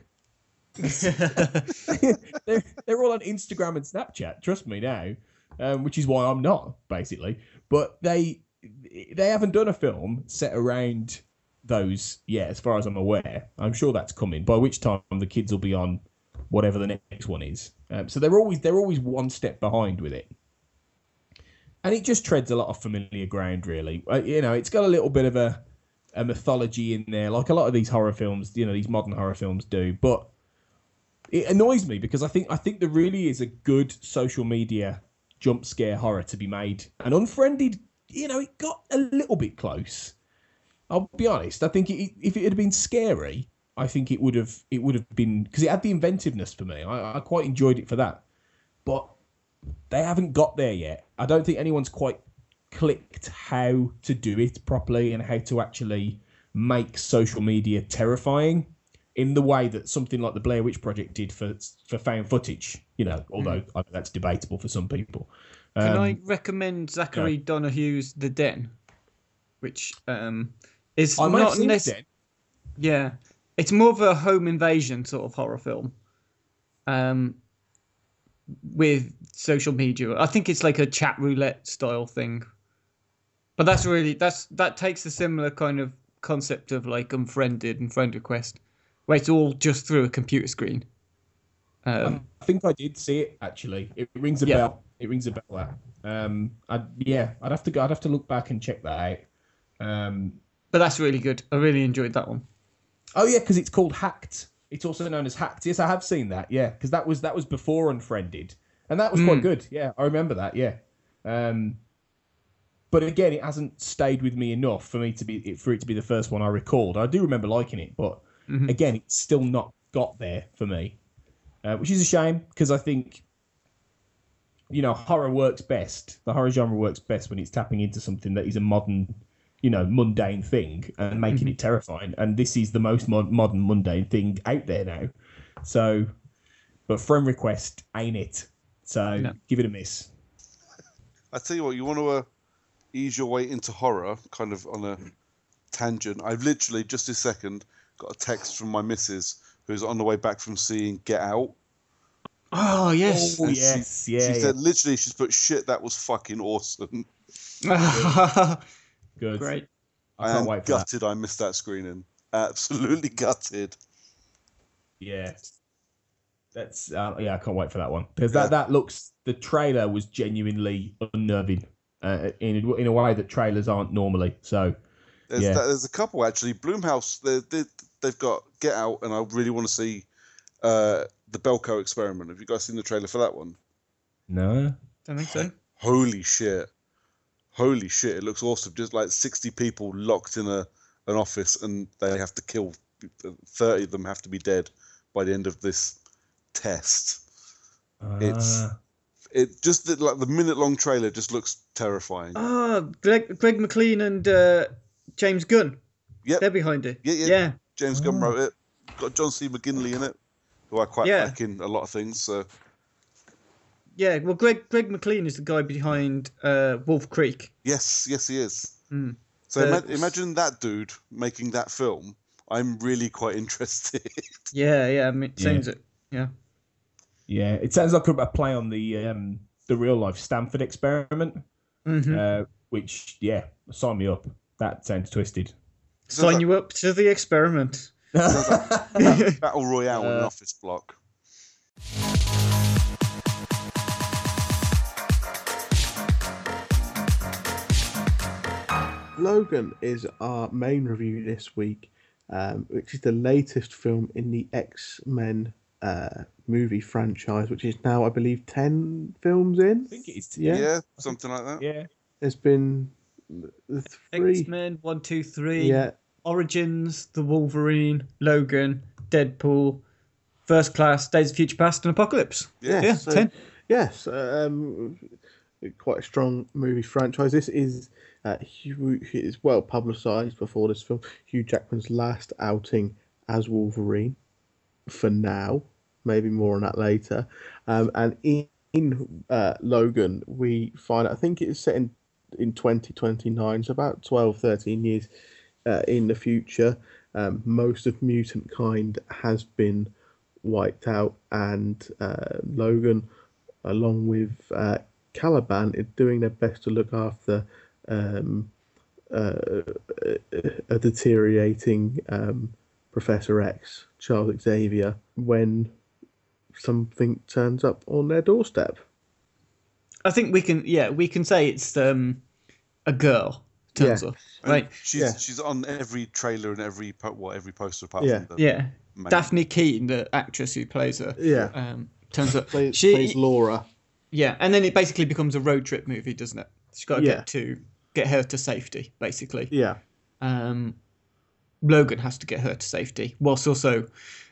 they're, they're all on Instagram and Snapchat, trust me now, um, which is why I'm not, basically. But they they haven't done a film set around those yet, as far as I'm aware. I'm sure that's coming. By which time the kids will be on whatever the next one is. Um, so they're always they're always one step behind with it, and it just treads a lot of familiar ground. Really, uh, you know, it's got a little bit of a, a mythology in there, like a lot of these horror films. You know, these modern horror films do, but it annoys me because I think I think there really is a good social media jump scare horror to be made, and Unfriended, you know, it got a little bit close. I'll be honest. I think it, if it had been scary, I think it would have it would have been, because it had the inventiveness for me. I, I quite enjoyed it for that, but they haven't got there yet. I don't think anyone's quite clicked how to do it properly and how to actually make social media terrifying in the way that something like the Blair Witch Project did for for found footage. You know, although mm. I know that's debatable for some people. Um, Can I recommend Zachary yeah. Donahue's The Den, which um, is I might not have seen nec- The Den. Yeah, it's more of a home invasion sort of horror film, um, with social media. I think it's like a chat roulette style thing, but that's really that's that takes a similar kind of concept of like Unfriended and Friend Request, where it's all just through a computer screen. Um, I think I did see it actually. It rings a yeah. bell. It rings a bell. That. Um, I'd, yeah, I'd have to go. I'd have to look back and check that out. Um, but that's really good. I really enjoyed that one. Oh yeah, because it's called Hacked. It's also known as Hacked. Yes, I have seen that. Yeah, because that was that was before Unfriended, and that was Mm. quite good. Yeah, I remember that. Yeah. Um, but again, it hasn't stayed with me enough for me to be for it to be the first one I recalled. I do remember liking it, but mm-hmm. again, it's still not got there for me, uh, which is a shame because I think, you know, horror works best. The horror genre works best when it's tapping into something that is a modern, you know, mundane thing and making Mm-hmm. it terrifying. And this is the most mod- modern mundane thing out there now. So, but Friend Request ain't it. So No. give it a miss. I tell you what, you want to uh, ease your way into horror, kind of on a tangent. I've literally just this second got a text from my missus who's on the way back from seeing Get Out. Oh yes. Oh And yes, she, yeah. She yeah. said literally, she's put shit. That was fucking awesome. Good. Great. I I can't am wait for that. gutted. I missed that screening. Absolutely gutted. Yeah. That's uh, yeah, I can't wait for that one because Yeah. that, that looks. The trailer was genuinely unnerving uh, in in a way that trailers aren't normally. So There's, yeah, that, there's a couple actually. Blumhouse, they, they, they've got Get Out, and I really want to see uh, the Belko Experiment. Have you guys seen the trailer for that one? no. Don't think so. Holy shit! Holy shit! It looks awesome. Just like sixty people locked in a an office, and they have to kill thirty of them. Have to be dead by the end of this test. It's Uh, it just the, like the minute long trailer just looks terrifying. Ah, Greg, Greg McLean and uh, James Gunn. Yep. They're behind it. Yeah, yeah. Yeah. James Gunn wrote it. Got John C. McGinley in it, who I quite Yeah. like in a lot of things. So Yeah, well, Greg Greg McLean is the guy behind uh, Wolf Creek. yes, yes, he is. Mm. So But- ima- imagine that dude making that film. I'm really quite interested. Yeah, yeah, I mean, sounds it. Yeah. yeah, it sounds like a, a play on the um, the real life Stanford experiment, Mm-hmm. uh, which yeah, sign me up. That sounds twisted. Sign you up to the experiment. Battle Royale in an office block. Logan is our main review this week, um, which is the latest film in the X-Men uh, movie franchise, which is now, I believe, ten films in. I think it is. Yeah. Yeah, something like that. Yeah. There's been the three. X-Men, one, two, three. Yeah, Origins, The Wolverine, Logan, Deadpool, First Class, Days of Future Past, and Apocalypse. Yeah. Yeah, so- ten. Yes, um, quite a strong movie franchise. This is uh, Hugh, it is well publicised before this film. Hugh Jackman's last outing as Wolverine, for now. Maybe more on that later. Um, and in, in uh, Logan, we find I think it's set in in twenty twenty-nine, so about twelve, thirteen years uh, in the future. Um, most of mutant kind has been wiped out, and uh, Logan, along with uh, Caliban, is doing their best to look after um, uh, a deteriorating um, Professor X, Charles Xavier, when something turns up on their doorstep. I think we can, yeah, we can say it's um, a girl turns Yeah. up, right? And she's Yeah. she's on every trailer and every po- what every poster apart Yeah. from the Yeah, main. Daphne Keaton, the actress who plays her, Yeah. um, turns up. Plays, she, plays Laura. yeah, and then it basically becomes a road trip movie, doesn't it? She's got to Yeah. get to get her to safety, basically. Yeah. Um, Logan has to get her to safety, whilst also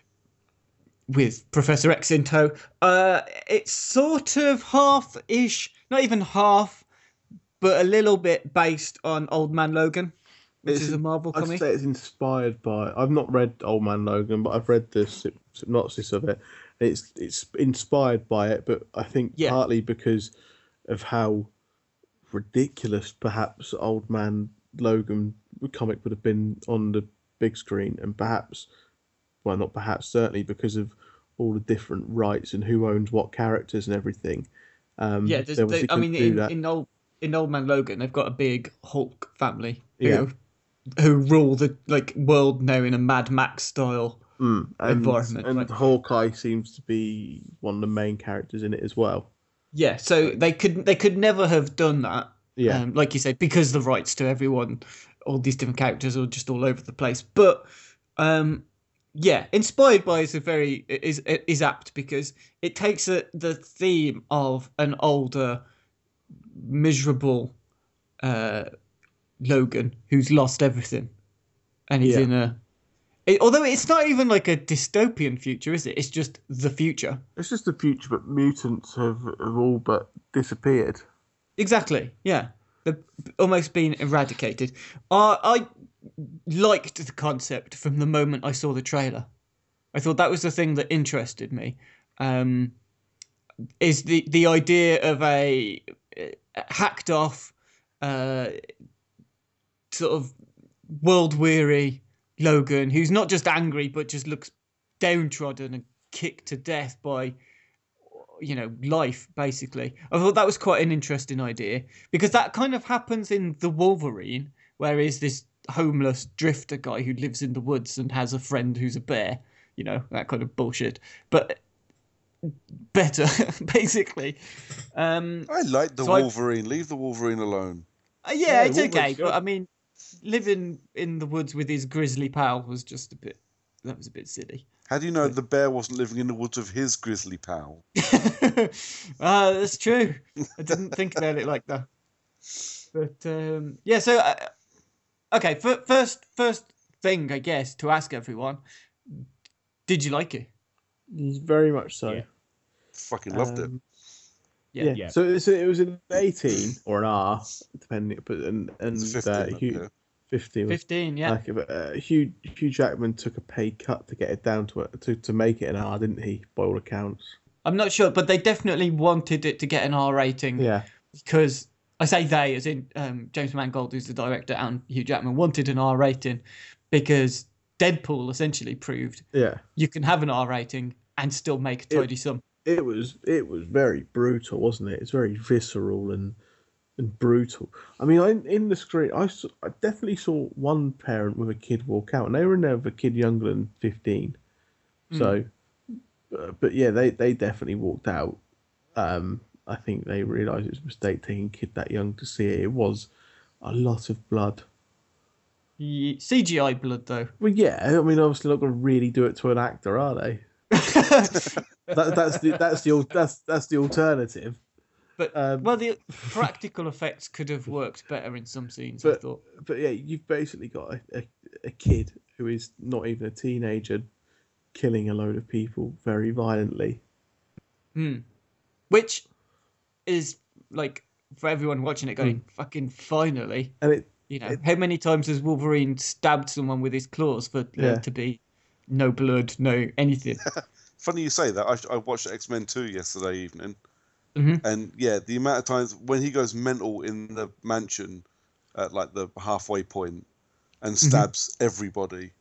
with Professor X in tow. Uh, it's sort of half-ish, not even half, but a little bit based on Old Man Logan, which It's- is a Marvel I'd comic. say it's inspired by. I've not read Old Man Logan, but I've read the sy- synopsis of it. It's it's inspired by it, but I think Yeah. partly because of how ridiculous perhaps Old Man Logan comic would have been on the big screen, and perhaps, well, not perhaps, certainly because of all the different rights and who owns what characters and everything. Um, Yeah, they there's, obviously they, I mean, couldn't do in, that. in old in Old Man Logan, they've got a big Hulk family who Yeah. who rule the like world now in a Mad Max style. Mm, and, environment, and right. Hawkeye seems to be one of the main characters in it as well. Yeah, so they could they could never have done that. Yeah. um, like you said, because the rights to everyone, all these different characters are just all over the place. But um, yeah, inspired by is a very is is apt because it takes a, the theme of an older, miserable uh, Logan who's lost everything, and he's Yeah. in a. It, although it's not even like a dystopian future, is it? It's just the future. It's just the future, but mutants have, have all but disappeared. Exactly. Yeah, they've almost been eradicated. I I liked the concept from the moment I saw the trailer. I thought that was the thing that interested me. Um, is the the idea of a uh, hacked off, uh, sort of world weary Logan who's not just angry but just looks downtrodden and kicked to death by, you know, life, basically. I thought that was quite an interesting idea because that kind of happens in The Wolverine, where he's this homeless drifter guy who lives in the woods and has a friend who's a bear, you know, that kind of bullshit. But better, basically. Um, I like the So I- Wolverine. Leave the Wolverine alone. uh, yeah, Yeah, it's okay, Wolverine's but good. I mean, living in the woods with his grizzly pal was just a bit, that was a bit silly. How do you know the bear wasn't living in the woods with his grizzly pal? Ah, that's true. I didn't think about it like that. But um, yeah, so uh, okay. F- first, first thing I guess to ask everyone: did you like it? Very much so. Yeah. Fucking loved it. Um, Yeah. Yeah. Yeah. So it's, it was an eighteen or an R, depending, but and and It's uh, fifteen. Hugh, yeah. fifteen. was Fifteen, yeah. Like, but, uh, Hugh Hugh Jackman took a pay cut to get it down to it to, to make it an R, didn't he? By all accounts. I'm not sure, but they definitely wanted it to get an R rating. Yeah. Because I say they, as in um, James Mangold, who's the director, and Hugh Jackman wanted an R rating because Deadpool essentially proved Yeah. you can have an R rating and still make a tidy sum. It was it was very brutal, wasn't it? It's very visceral and and brutal. I mean, I, in the screen, I, saw, I definitely saw one parent with a kid walk out, and they were in there with a kid younger than fifteen. So, uh, but yeah, they, they definitely walked out. Um, I think they realised it was a mistake taking a kid that young to see it. It was a lot of blood. Ye- C G I blood, though. Well, yeah, I mean, obviously not going to really do it to an actor, are they? that, that's the that's the al- that's that's the alternative. But Um, well, the practical effects could have worked better in some scenes. I But thought. but yeah, you've basically got a, a, a kid who is not even a teenager killing a load of people very violently. Hmm. Which is like for everyone watching it going, fucking finally. And it You know, It- how many times has Wolverine stabbed someone with his claws for there Yeah. to be no blood, no anything? Funny you say that. I, I watched X Men two yesterday evening, Mhm. and yeah, the amount of times when he goes mental in the mansion at like the halfway point and Mm-hmm. stabs everybody,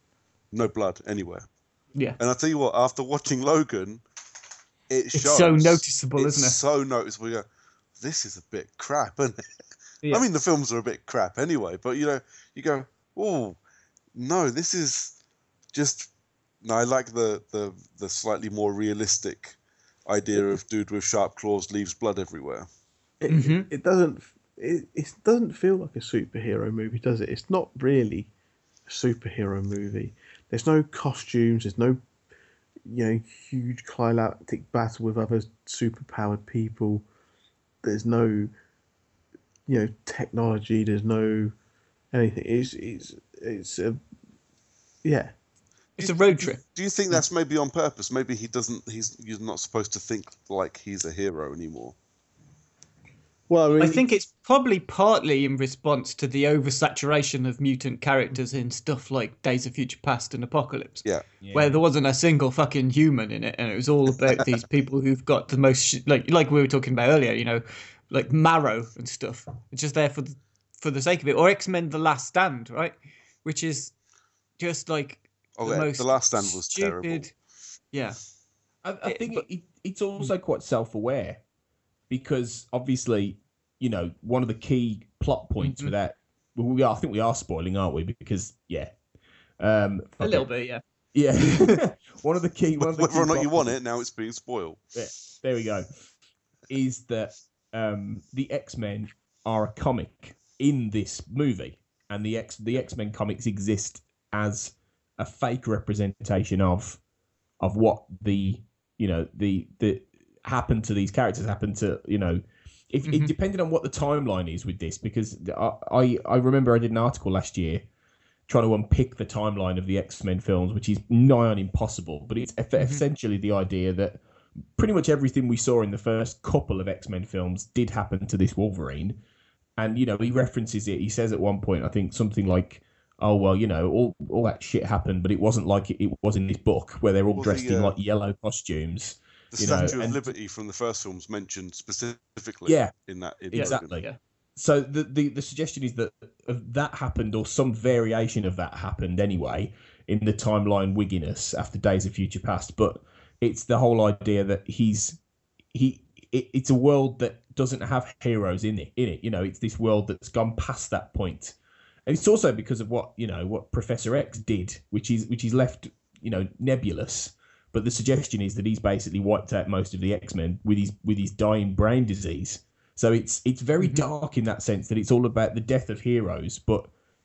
no blood anywhere. Yeah. And I tell you what, after watching Logan, it It's shows. so noticeable, it's isn't it? so noticeable. You go, this is a bit crap, isn't it? Yeah. I mean, the films are a bit crap anyway, but you know, you go, oh, no, this is just. No, I like the, the, the slightly more realistic idea of dude with sharp claws leaves blood everywhere. It, Mhm. it doesn't. It, it doesn't feel like a superhero movie, does it? It's not really a superhero movie. There's no costumes. There's no, you know, huge climactic battle with other superpowered people. There's no, you know, technology. There's no anything. It's it's it's a yeah. It's a road trip. Do you think that's maybe on purpose? Maybe he doesn't. He's he's not supposed to think like he's a hero anymore. Well, I mean, I think it's probably partly in response to the oversaturation of mutant characters in stuff like Days of Future Past and Apocalypse, Yeah. where there wasn't a single fucking human in it, and it was all about these people who've got the most sh- like like we were talking about earlier, you know, like marrow and stuff. It's just there for the, for the sake of it. Or X-Men: The Last Stand, right, which is just like Oh, the yeah, most The Last Stand was stupid. terrible. Yeah, I, I It- think but- it, it's also quite self-aware because obviously, you know, one of the key plot points Mhm. for that. Well, we are, I think we are spoiling, aren't we? Because yeah, um, a little bit, yeah. Yeah, one of the key. One of the Whether key or not you plot want it, now it's being spoiled. Yeah, there we go. Is that um, the X-Men are a comic in this movie, and the X the X-Men comics exist as a fake representation of of what the you know the the happened to these characters happened to you know if Mhm. it depended on what the timeline is with this, because I, I I remember I did an article last year trying to unpick the timeline of the X-Men films, which is nigh on impossible, but it's eff- essentially the idea that pretty much everything we saw in the first couple of X-Men films did happen to this Wolverine. And, you know, he references it. He says at one point, I think something like, oh, well, you know, all, all that shit happened, but it wasn't like it, it was in this book where they're all Well, dressed the, in uh, like yellow costumes. The You know, Statue of and- Liberty from the first film's mentioned specifically Yeah, in that. In exactly. Logan. Yeah. So the, the, the suggestion is that if that happened, or some variation of that happened anyway, in the timeline wigginess after Days of Future Past. But it's the whole idea that he's he it, it's a world that doesn't have heroes in it. In it, you know, it's this world that's gone past that point, and it's also because of what you know what Professor X did, which is which is left you know nebulous. But the suggestion is that he's basically wiped out most of the X-Men with his with his dying brain disease. So it's it's very dark in that sense, that it's all about the death of heroes, but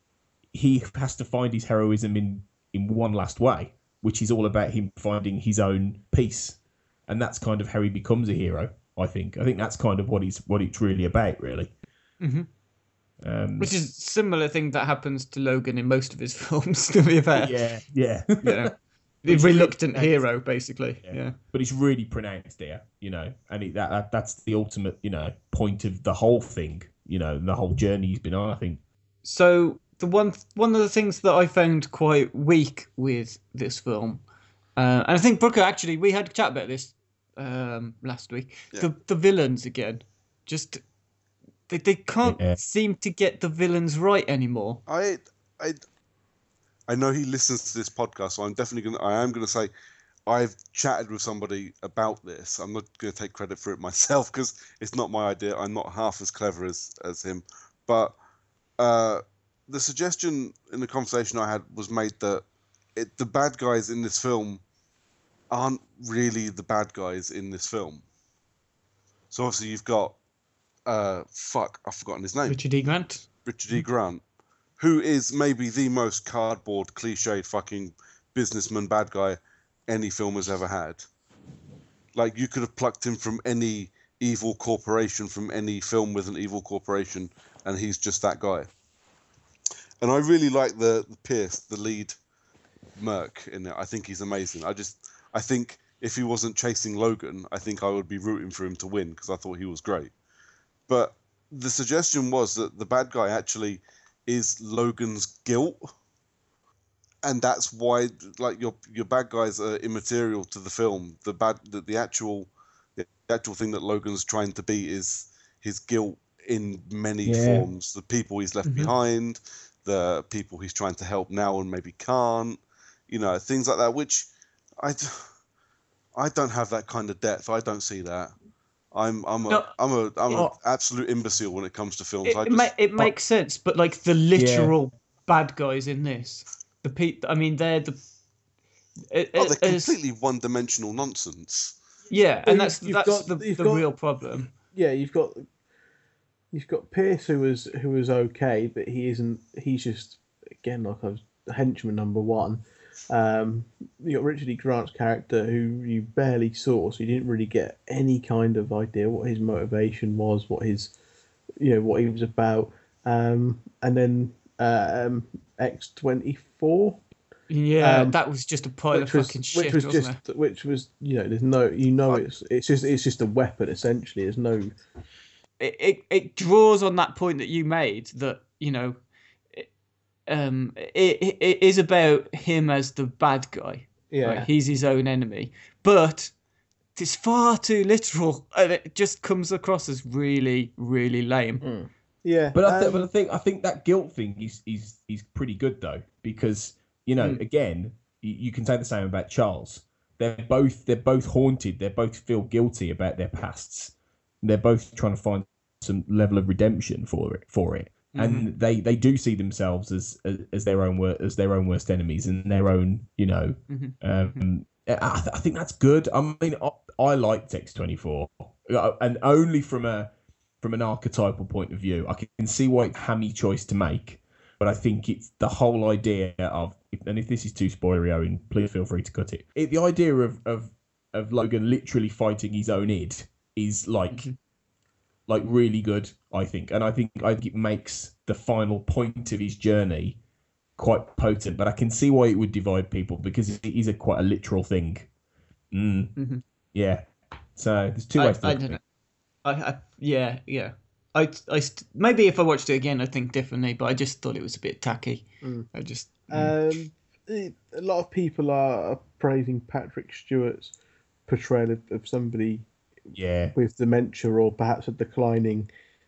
he has to find his heroism in, in one last way, which is all about him finding his own peace. And that's kind of how he becomes a hero, I think. I think that's kind of what he's what it's really about, really. Mhm. Um, Which is a similar thing that happens to Logan in most of his films, to be fair. yeah, yeah. You know, the It's really reluctant pronounced. hero, basically. Yeah. Yeah. But it's really pronounced there, you know, and it, that, that that's the ultimate, you know, point of the whole thing, you know, the whole journey he's been on, I think. So the one one of the things that I found quite weak with this film, uh, and I think Brooker actually we had a chat about this um, last week. Yeah. The the villains again, just they they can't Yeah. seem to get the villains right anymore. I, I, I know he listens to this podcast, so I'm definitely gonna. I am gonna say, I've chatted with somebody about this. I'm not gonna take credit for it myself because it's not my idea. I'm not half as clever as as him. But uh, the suggestion in the conversation I had was made that it, the bad guys in this film aren't really the bad guys in this film. So obviously you've got uh, fuck, I've forgotten his name. Richard E. Grant. Richard E. Grant, who is maybe the most cardboard, cliched fucking businessman bad guy any film has ever had. Like, you could have plucked him from any evil corporation, from any film with an evil corporation, and he's just that guy. And I really like the, the Pierce, the lead merc in it. I think he's amazing. I just, I think if he wasn't chasing Logan, I think I would be rooting for him to win because I thought he was great. But the suggestion was that the bad guy actually is Logan's guilt, and that's why, like, your your bad guys are immaterial to the film. The bad, the, the actual, the actual thing that Logan's trying to be is his guilt in many Yeah. forms. The people he's left behind, the people he's trying to help now and maybe can't, you know, things like that. Which I, d- I don't have that kind of depth. I don't see that. I'm I'm a No, I'm a I'm an it- absolute imbecile when it comes to films. It, I it, just ma- it makes sense, but like the literal bad guys in this. The pe- I mean, they're the. It, Oh, they're it's- completely one-dimensional nonsense. Yeah, and Well, that's you've that's got- the, you've the got- real problem. Yeah, you've got you've got Pierce who was who was okay, but he isn't. He's just again like a henchman number one. Um, you got Richard E. Grant's character who you barely saw, so you didn't really get any kind of idea what his motivation was, what his you know what he was about. Um, and then um, X twenty-four. Yeah, Um, that was just a pile of which was fucking shit, which was wasn't just it? which was you know there's no you know it's it's just it's just a weapon essentially. There's no It, it it draws on that point that you made that you know, it, um, it, it it is about him as the bad guy. yeah Right? He's his own enemy, but it's far too literal, and it just comes across as really, really lame. yeah. But I, th- um, but I think I think that guilt thing is is is pretty good though, because you know again you, you can say the same about Charles. They're both they're both haunted. They both feel guilty about their pasts. They're both trying to find some level of redemption for it for it, and they, they do see themselves as, as as their own wor- as their own worst enemies and their own you know. Um, I, th- I think that's good. I mean, I, I liked X twenty-four, and only from a from an archetypal point of view, I can see why it's a hammy choice to make. But I think it's the whole idea of, and if this is too spoilery, Owen, please feel free to cut it. it the idea of, of of Logan literally fighting his own id is like mm-hmm. like really good, I think, and I think I think it makes the final point of his journey quite potent. But I can see why it would divide people because it is a quite a literal thing. Mm. Mm-hmm. Yeah, so there's two I, ways to I look don't at know. it. I, I yeah yeah. I, I st- maybe if I watched it again, I'd think differently. But I just thought it was a bit tacky. Mm. I just Um, it, a lot of people are praising Patrick Stewart's portrayal of, of somebody Yeah, with dementia or perhaps a declining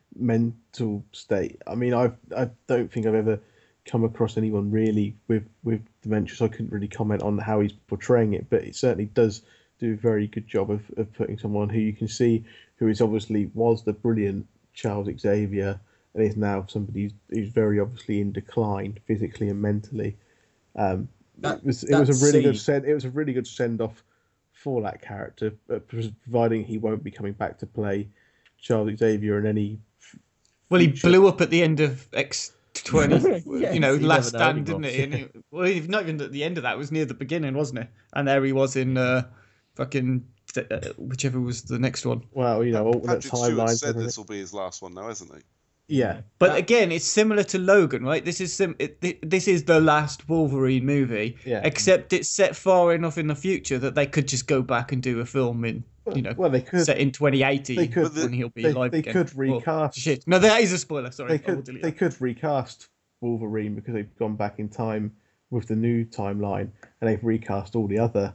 mental state. I mean, I I don't think I've ever come across anyone really with, with dementia, so I couldn't really comment on how he's portraying it. But it certainly does do a very good job of, of putting someone who you can see who is obviously was the brilliant Charles Xavier and is now somebody who's, who's very obviously in decline physically and mentally. Um, That- it was it that was a really good scene- send. It was a really good send off for that character, uh, providing he won't be coming back to play Charles Xavier in any. well, he future- blew up at the end of X twenty. Yes, you know, you Last never know Stand, anymore. didn't he? And he well, he- not even at the end of that. It was near the beginning, wasn't it? And there he was in uh, fucking uh, whichever was the next one. Well, you know, alternate Patrick Stewart timelines. said everything. this will be his last one now, hasn't he? Yeah, But again, it's similar to Logan, right? This is sim- it, it- this is the last Wolverine movie, Yeah. except it's set far enough in the future that they could just go back and do a film in, you know, well, they could. set in twenty eighty they could- when he'll be they- alive they again. could Well, recast- shit, no, that is a spoiler. Sorry, they I will could delete they that. could recast Wolverine because they've gone back in time with the new timeline and they've recast all the other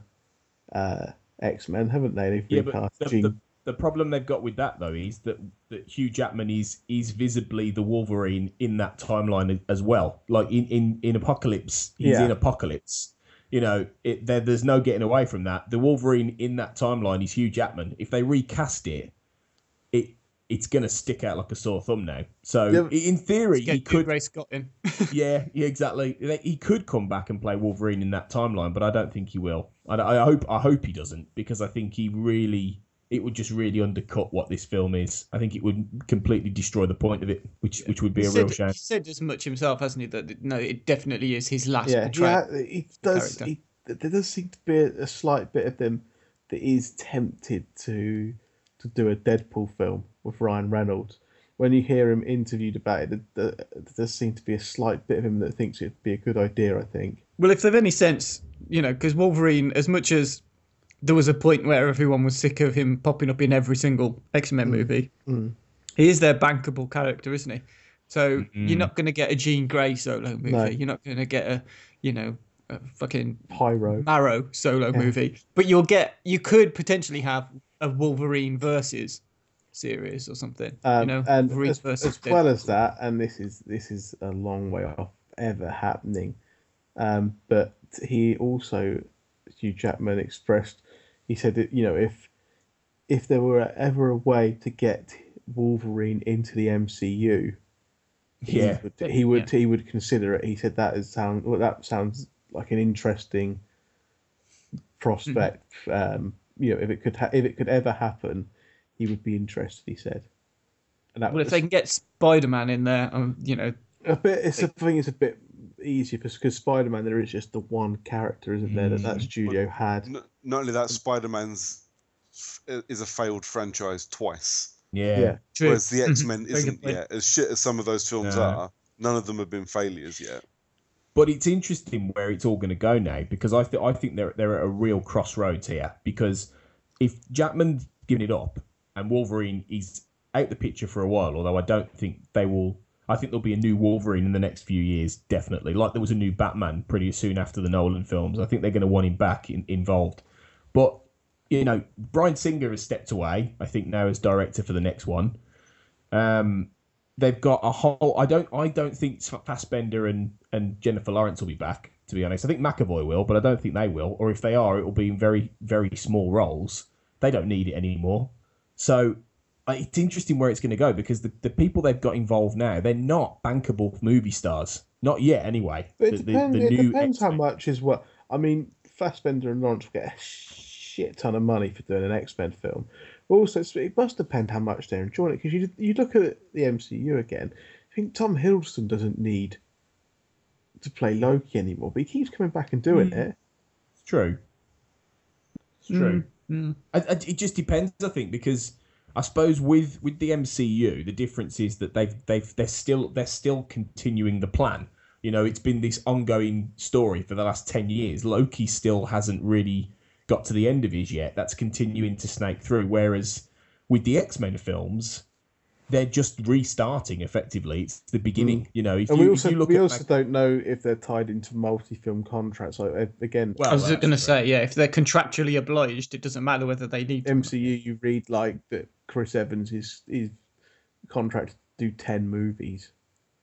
uh, X-Men, haven't they? They've Yeah, but recast the, Jean. the, the problem they've got with that though is that, that Hugh Jackman is is visibly the Wolverine in that timeline as well. Like in, in, in Apocalypse, he's Yeah. in Apocalypse. You know, it, there, there's no getting away from that. The Wolverine in that timeline is Hugh Jackman. If they recast it, it it's gonna stick out like a sore thumb now. So Yeah, but- in theory, Get he Good could. Ray Scott in. Yeah, yeah, exactly. He could come back and play Wolverine in that timeline, but I don't think he will. I, I hope I hope he doesn't, because I think he really it would just really undercut what this film is. I think it would completely destroy the point of it, which which would be He a real said, shame. he said as much himself, hasn't he? That no, it definitely is his last Yeah, portrayal. yeah, it does. character. He, there does seem to be a, a slight bit of them that is tempted to to do a Deadpool film with Ryan Reynolds. When you hear him interviewed about it, there, there, there does seem to be a slight bit of him that thinks it'd be a good idea. I think. Well, if they've any sense, you know, because Wolverine, as much as there was a point where everyone was sick of him popping up in every single X-Men movie, he is their bankable character, isn't he? So you're not going to get a Jean Grey solo movie. No. You're not going to get a, you know, a fucking Pyro. Marrow solo movie. But you'll get, you could potentially have a Wolverine versus series or something. Um, you know, and Wolverine as, versus as well Deadpool. as that, and this is this is a long way off ever happening. Um, but he also, Hugh Jackman expressed, he said that, you know, if if there were ever a way to get Wolverine into the M C U, Yeah. he would he would, he would consider it. He said that is sound well, that sounds like an interesting prospect. Mm-hmm. Um, you know, if it could ha- if it could ever happen, he would be interested. He said. And that well, was, if they can get Spider-Man in there, um, you know, a bit. It's a thing. It's a bit easier because Spider-Man. There is just the one character, isn't there? That that studio had. Not, not only that, Spider-Man's is a failed franchise twice. Yeah. Yeah. True. Whereas the X-Men Very isn't good point. yet. As shit as some of those films No. are, none of them have been failures yet. But it's interesting where it's all going to go now because I, th- I think they're, they're at a real crossroads here because if Jackman's given it up and Wolverine is out the picture for a while, although I don't think they will... I think there'll be a new Wolverine in the next few years, definitely. Like there was a new Batman pretty soon after the Nolan films. I think they're going to want him back in, involved. But, you know, Bryan Singer has stepped away, I think, now as director for the next one. Um, they've got a whole... I don't I don't think Fassbender and, and Jennifer Lawrence will be back, to be honest. I think McAvoy will, but I don't think they will. Or if they are, it will be in very, very small roles. They don't need it anymore. So... it's interesting where it's going to go because the, the people they've got involved now, they're not bankable movie stars. Not yet, anyway. But it, The- the- depends, the it new depends how X-Men. much is what. I mean, Fassbender and Lawrence will get a shit ton of money for doing an X-Men film. But also, it must depend how much they're enjoying it. Because you, you look at the M C U again, I think Tom Hiddleston doesn't need to play Loki anymore, but he keeps coming back and doing it. It's true. It's true. Mm. I, I, it just depends, I think, because I suppose with, with the M C U, the difference is that they've they've they're still they're still continuing the plan. You know, it's been this ongoing story for the last ten years. Loki still hasn't really got to the end of his yet. That's continuing to snake through. Whereas with the X-Men films, they're just restarting effectively. It's the beginning. You know, if And you, we if also you look we at also Mag- don't know if they're tied into multi-film contracts. Like uh, again, Well, I was that's going to true. say, yeah, if they're contractually obliged, it doesn't matter whether they need to. M C U, you read like that Chris Evans is is contracted to do ten movies.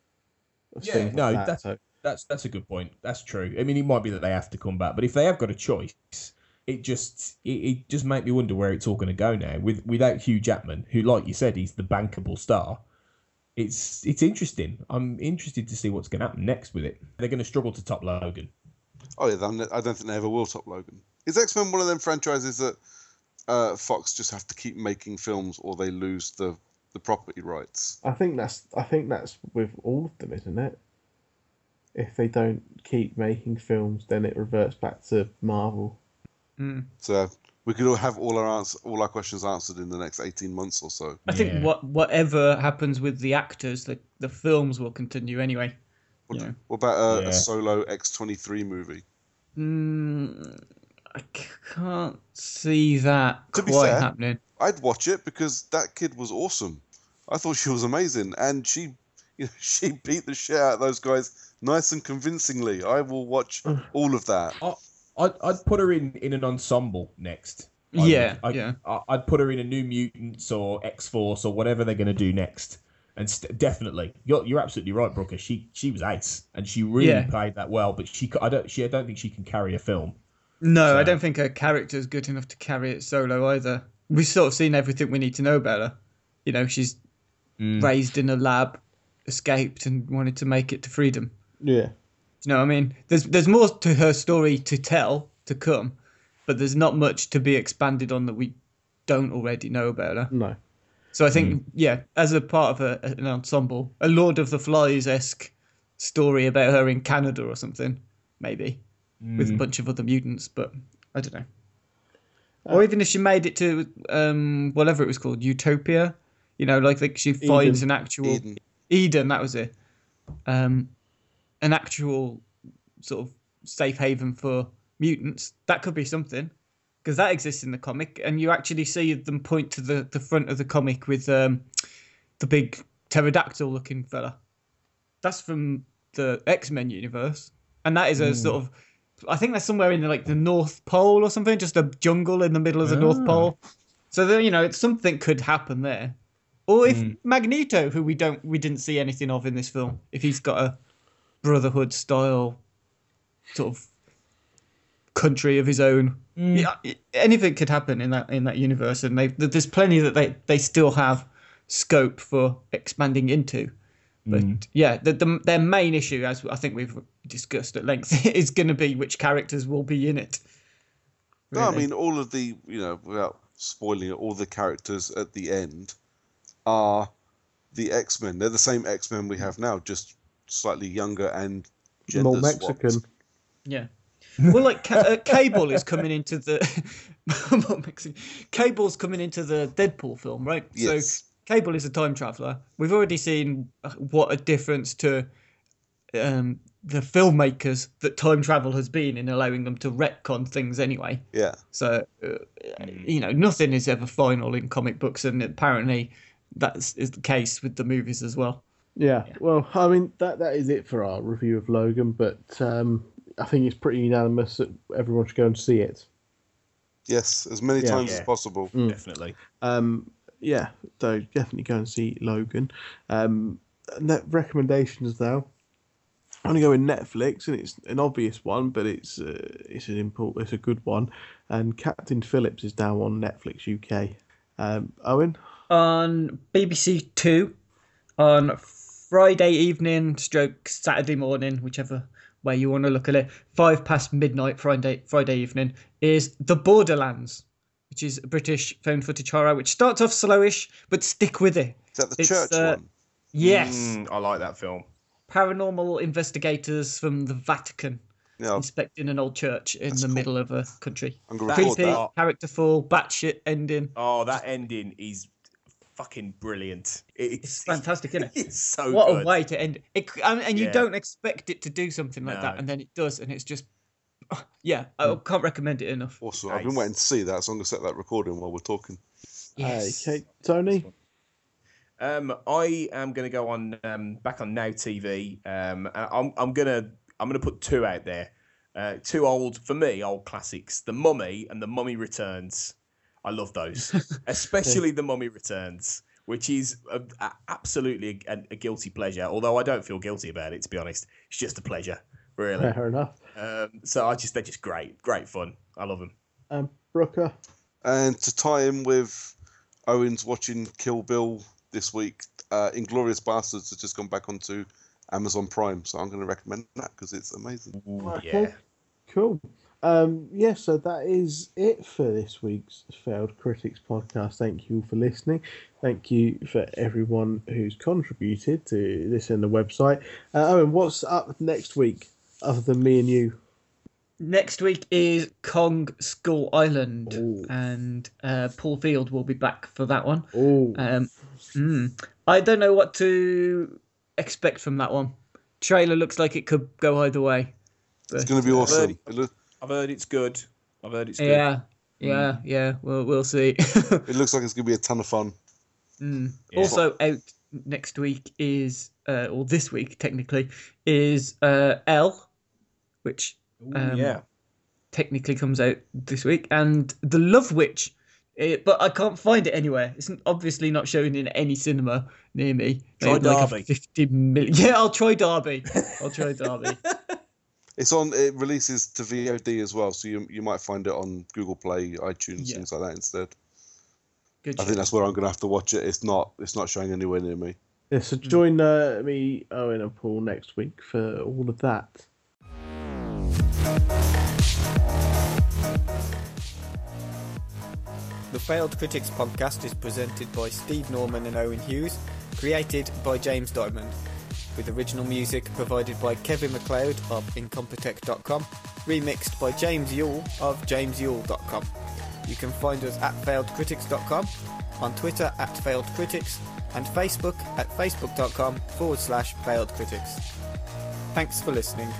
Of Yeah, things no, like that, that's so. that's that's a good point. That's true. I mean, it might be that they have to come back, but if they have got a choice, it just it, it just make me wonder where it's all going to go now. With without Hugh Jackman, who, like you said, he's the bankable star. It's it's interesting. I'm interested to see what's going to happen next with it. They're going to struggle to top Logan. Oh yeah, then I don't think they ever will top Logan. Is X-Men one of them franchises that uh, Fox just have to keep making films, or they lose the, the property rights? I think that's I think that's with all of them, isn't it? If they don't keep making films, then it reverts back to Marvel. So we could all have all our answer, all our questions answered in the next eighteen months or so. I think Yeah. what whatever happens with the actors, the the films will continue anyway. What, You know. what about a, Yeah. a solo X twenty-three movie? Mm, I can't see that To be quite fair, happening. I'd watch it because that kid was awesome. I thought she was amazing, and she, you know, she beat the shit out of those guys nice and convincingly. I will watch all of that. I, I'd I'd put her in, in an ensemble next. I Yeah, would. I, yeah. I, I'd put her in a New Mutants or X Force or whatever they're going to do next. And st- definitely, you're you're absolutely right, Brooker. She she was ace, and she really Yeah. played that well. But she c- I don't she I don't think she can carry a film. No, I So- don't think her character's good enough to carry it solo either. We've sort of seen everything we need to know about her. You know, she's Mm. raised in a lab, escaped, and wanted to make it to freedom. Yeah. Do you know what I mean? There's there's more to her story to tell to come, but there's not much to be expanded on that we don't already know about her. No. So I think, yeah, as a part of a, an ensemble, a Lord of the Flies-esque story about her in Canada or something, maybe, with a bunch of other mutants, but I don't know. Or even if she made it to um, whatever it was called, Utopia, you know, like, like she finds an actual... Eden. Eden, that was it. Um, an actual sort of safe haven for mutants. That could be something. Because that exists in the comic, and you actually see them point to the, the front of the comic with um, the big pterodactyl-looking fella. That's from the X-Men universe, and that is a sort of, I think that's somewhere in the, like the North Pole or something, just a jungle in the middle of the North Pole. So there, you know, it's, something could happen there. Or if Magneto, who we don't, we didn't see anything of in this film, if he's got a Brotherhood style sort of country of his own. Yeah, anything could happen in that in that universe, and they there's plenty that they, they still have scope for expanding into. But Mm. yeah, the, the, their main issue, as I think we've discussed at length, is going to be which characters will be in it. No, I Really. mean, all of the, you know, without spoiling it, all the characters at the end are the X-Men. They're the same X-Men we have now, just slightly younger and gender More Mexican. swapped. Yeah. Well, like Ca- uh, Cable is coming into the More Mexican. Cable's coming into the Deadpool film, right? Yes. So Cable is a time traveler. We've already seen what a difference to um, the filmmakers that time travel has been in allowing them to retcon things anyway. Yeah. So, uh, you know, nothing is ever final in comic books, and apparently that is the case with the movies as well. Yeah, well, I mean, that that is it for our review of Logan, but um, I think it's pretty unanimous that everyone should go and see it. Yes, as many Yeah. times Yeah. as possible. Definitely. Um, yeah, so definitely go and see Logan. Um, net recommendations though. I'm gonna go with Netflix, and it's an obvious one, but it's uh, it's an important, it's a good one. And Captain Phillips is now on Netflix U K. Um, Owen, On B B C Two, on Friday evening, stroke Saturday morning, whichever way you want to look at it, five past midnight Friday Friday evening, is The Borderlands, which is a British found footage horror, which starts off slowish, but stick with it. Is that the It's, church uh, one? Yes, Mm, I like that film. paranormal investigators from the Vatican Yeah, inspecting an old church in That's the cool. middle of a country. I'm going to That record is Creepy, that. characterful, batshit ending. Oh, that ending is fucking brilliant. It's, It's fantastic, isn't it? It's so What good. a way to end it. it and, and you Yeah. don't expect it to do something like that, No. and then it does, and it's just, yeah, I can't recommend it enough. Awesome. I've been Nice. waiting to see that, so I'm going to set that recording while we're talking. Yes. okay, Tony. Um, I am going to go on um, back on Now T V. Um, and I'm I'm gonna I'm gonna put two out there. Uh, two old for me old classics: The Mummy and The Mummy Returns. I love those, especially The Mummy Returns, which is a, a, absolutely a, a guilty pleasure. Although I don't feel guilty about it, to be honest. It's just a pleasure, really. Fair enough. Um, so I just they're just great, great fun. I love them. Um, Brooker. And to tie in with Owen's watching Kill Bill this week, uh, Inglourious Bastards has just gone back onto Amazon Prime, so I'm going to recommend that because it's amazing. Okay. Yeah. Cool. Um, yeah, so that is it for this week's Failed Critics podcast. Thank you for listening. Thank you for everyone who's contributed to this and the website. Uh, Owen, what's up next week other than me and you? Next week is Kong Skull Island, Ooh. and uh, Paul Field will be back for that one. Oh, Um, mm, I don't know what to expect from that one. Trailer looks like it could go either way. It's But, going to be uh, awesome. It, look, I've heard it's good. I've heard it's good. Yeah, yeah, yeah. We'll we'll see. it looks like it's going to be a ton of fun. Mm. Yeah. Also out next week is, uh, or this week technically, is uh, Elle, which Ooh, um, yeah. technically comes out this week, and The Love Witch. It, but I can't find it anywhere. It's obviously not showing in any cinema near me. Try Like a Derby. fifty million. Yeah, I'll try Derby. I'll try Derby. It's on. It releases to V O D as well, so you you might find it on Google Play, iTunes, Yeah. things like that instead. Good I show. think that's where I'm going to have to watch it. It's not. It's not showing anywhere near me. yeah, so join uh, me, Owen, and Paul next week for all of that. The Failed Critics podcast is presented by Steve Norman and Owen Hughes, created by James Diamond, with original music provided by Kevin MacLeod of Incompetech dot com, remixed by James Yule of James Yule dot com. You can find us at Failed Critics dot com, on Twitter at Failed Critics, and Facebook at Facebook dot com forward slash Failed Critics. Thanks for listening.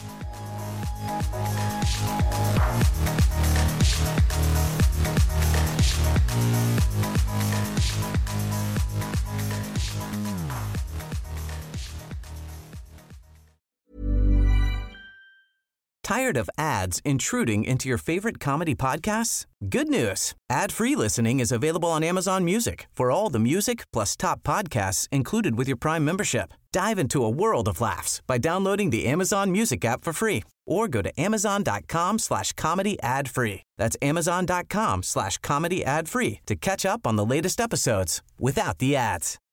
Tired of ads intruding into your favorite comedy podcasts? Good news. Ad-free listening is available on Amazon Music for all the music plus top podcasts included with your Prime membership. Dive into a world of laughs by downloading the Amazon Music app for free or go to amazon.com slash comedy ad free. That's amazon.com slash comedy ad free to catch up on the latest episodes without the ads.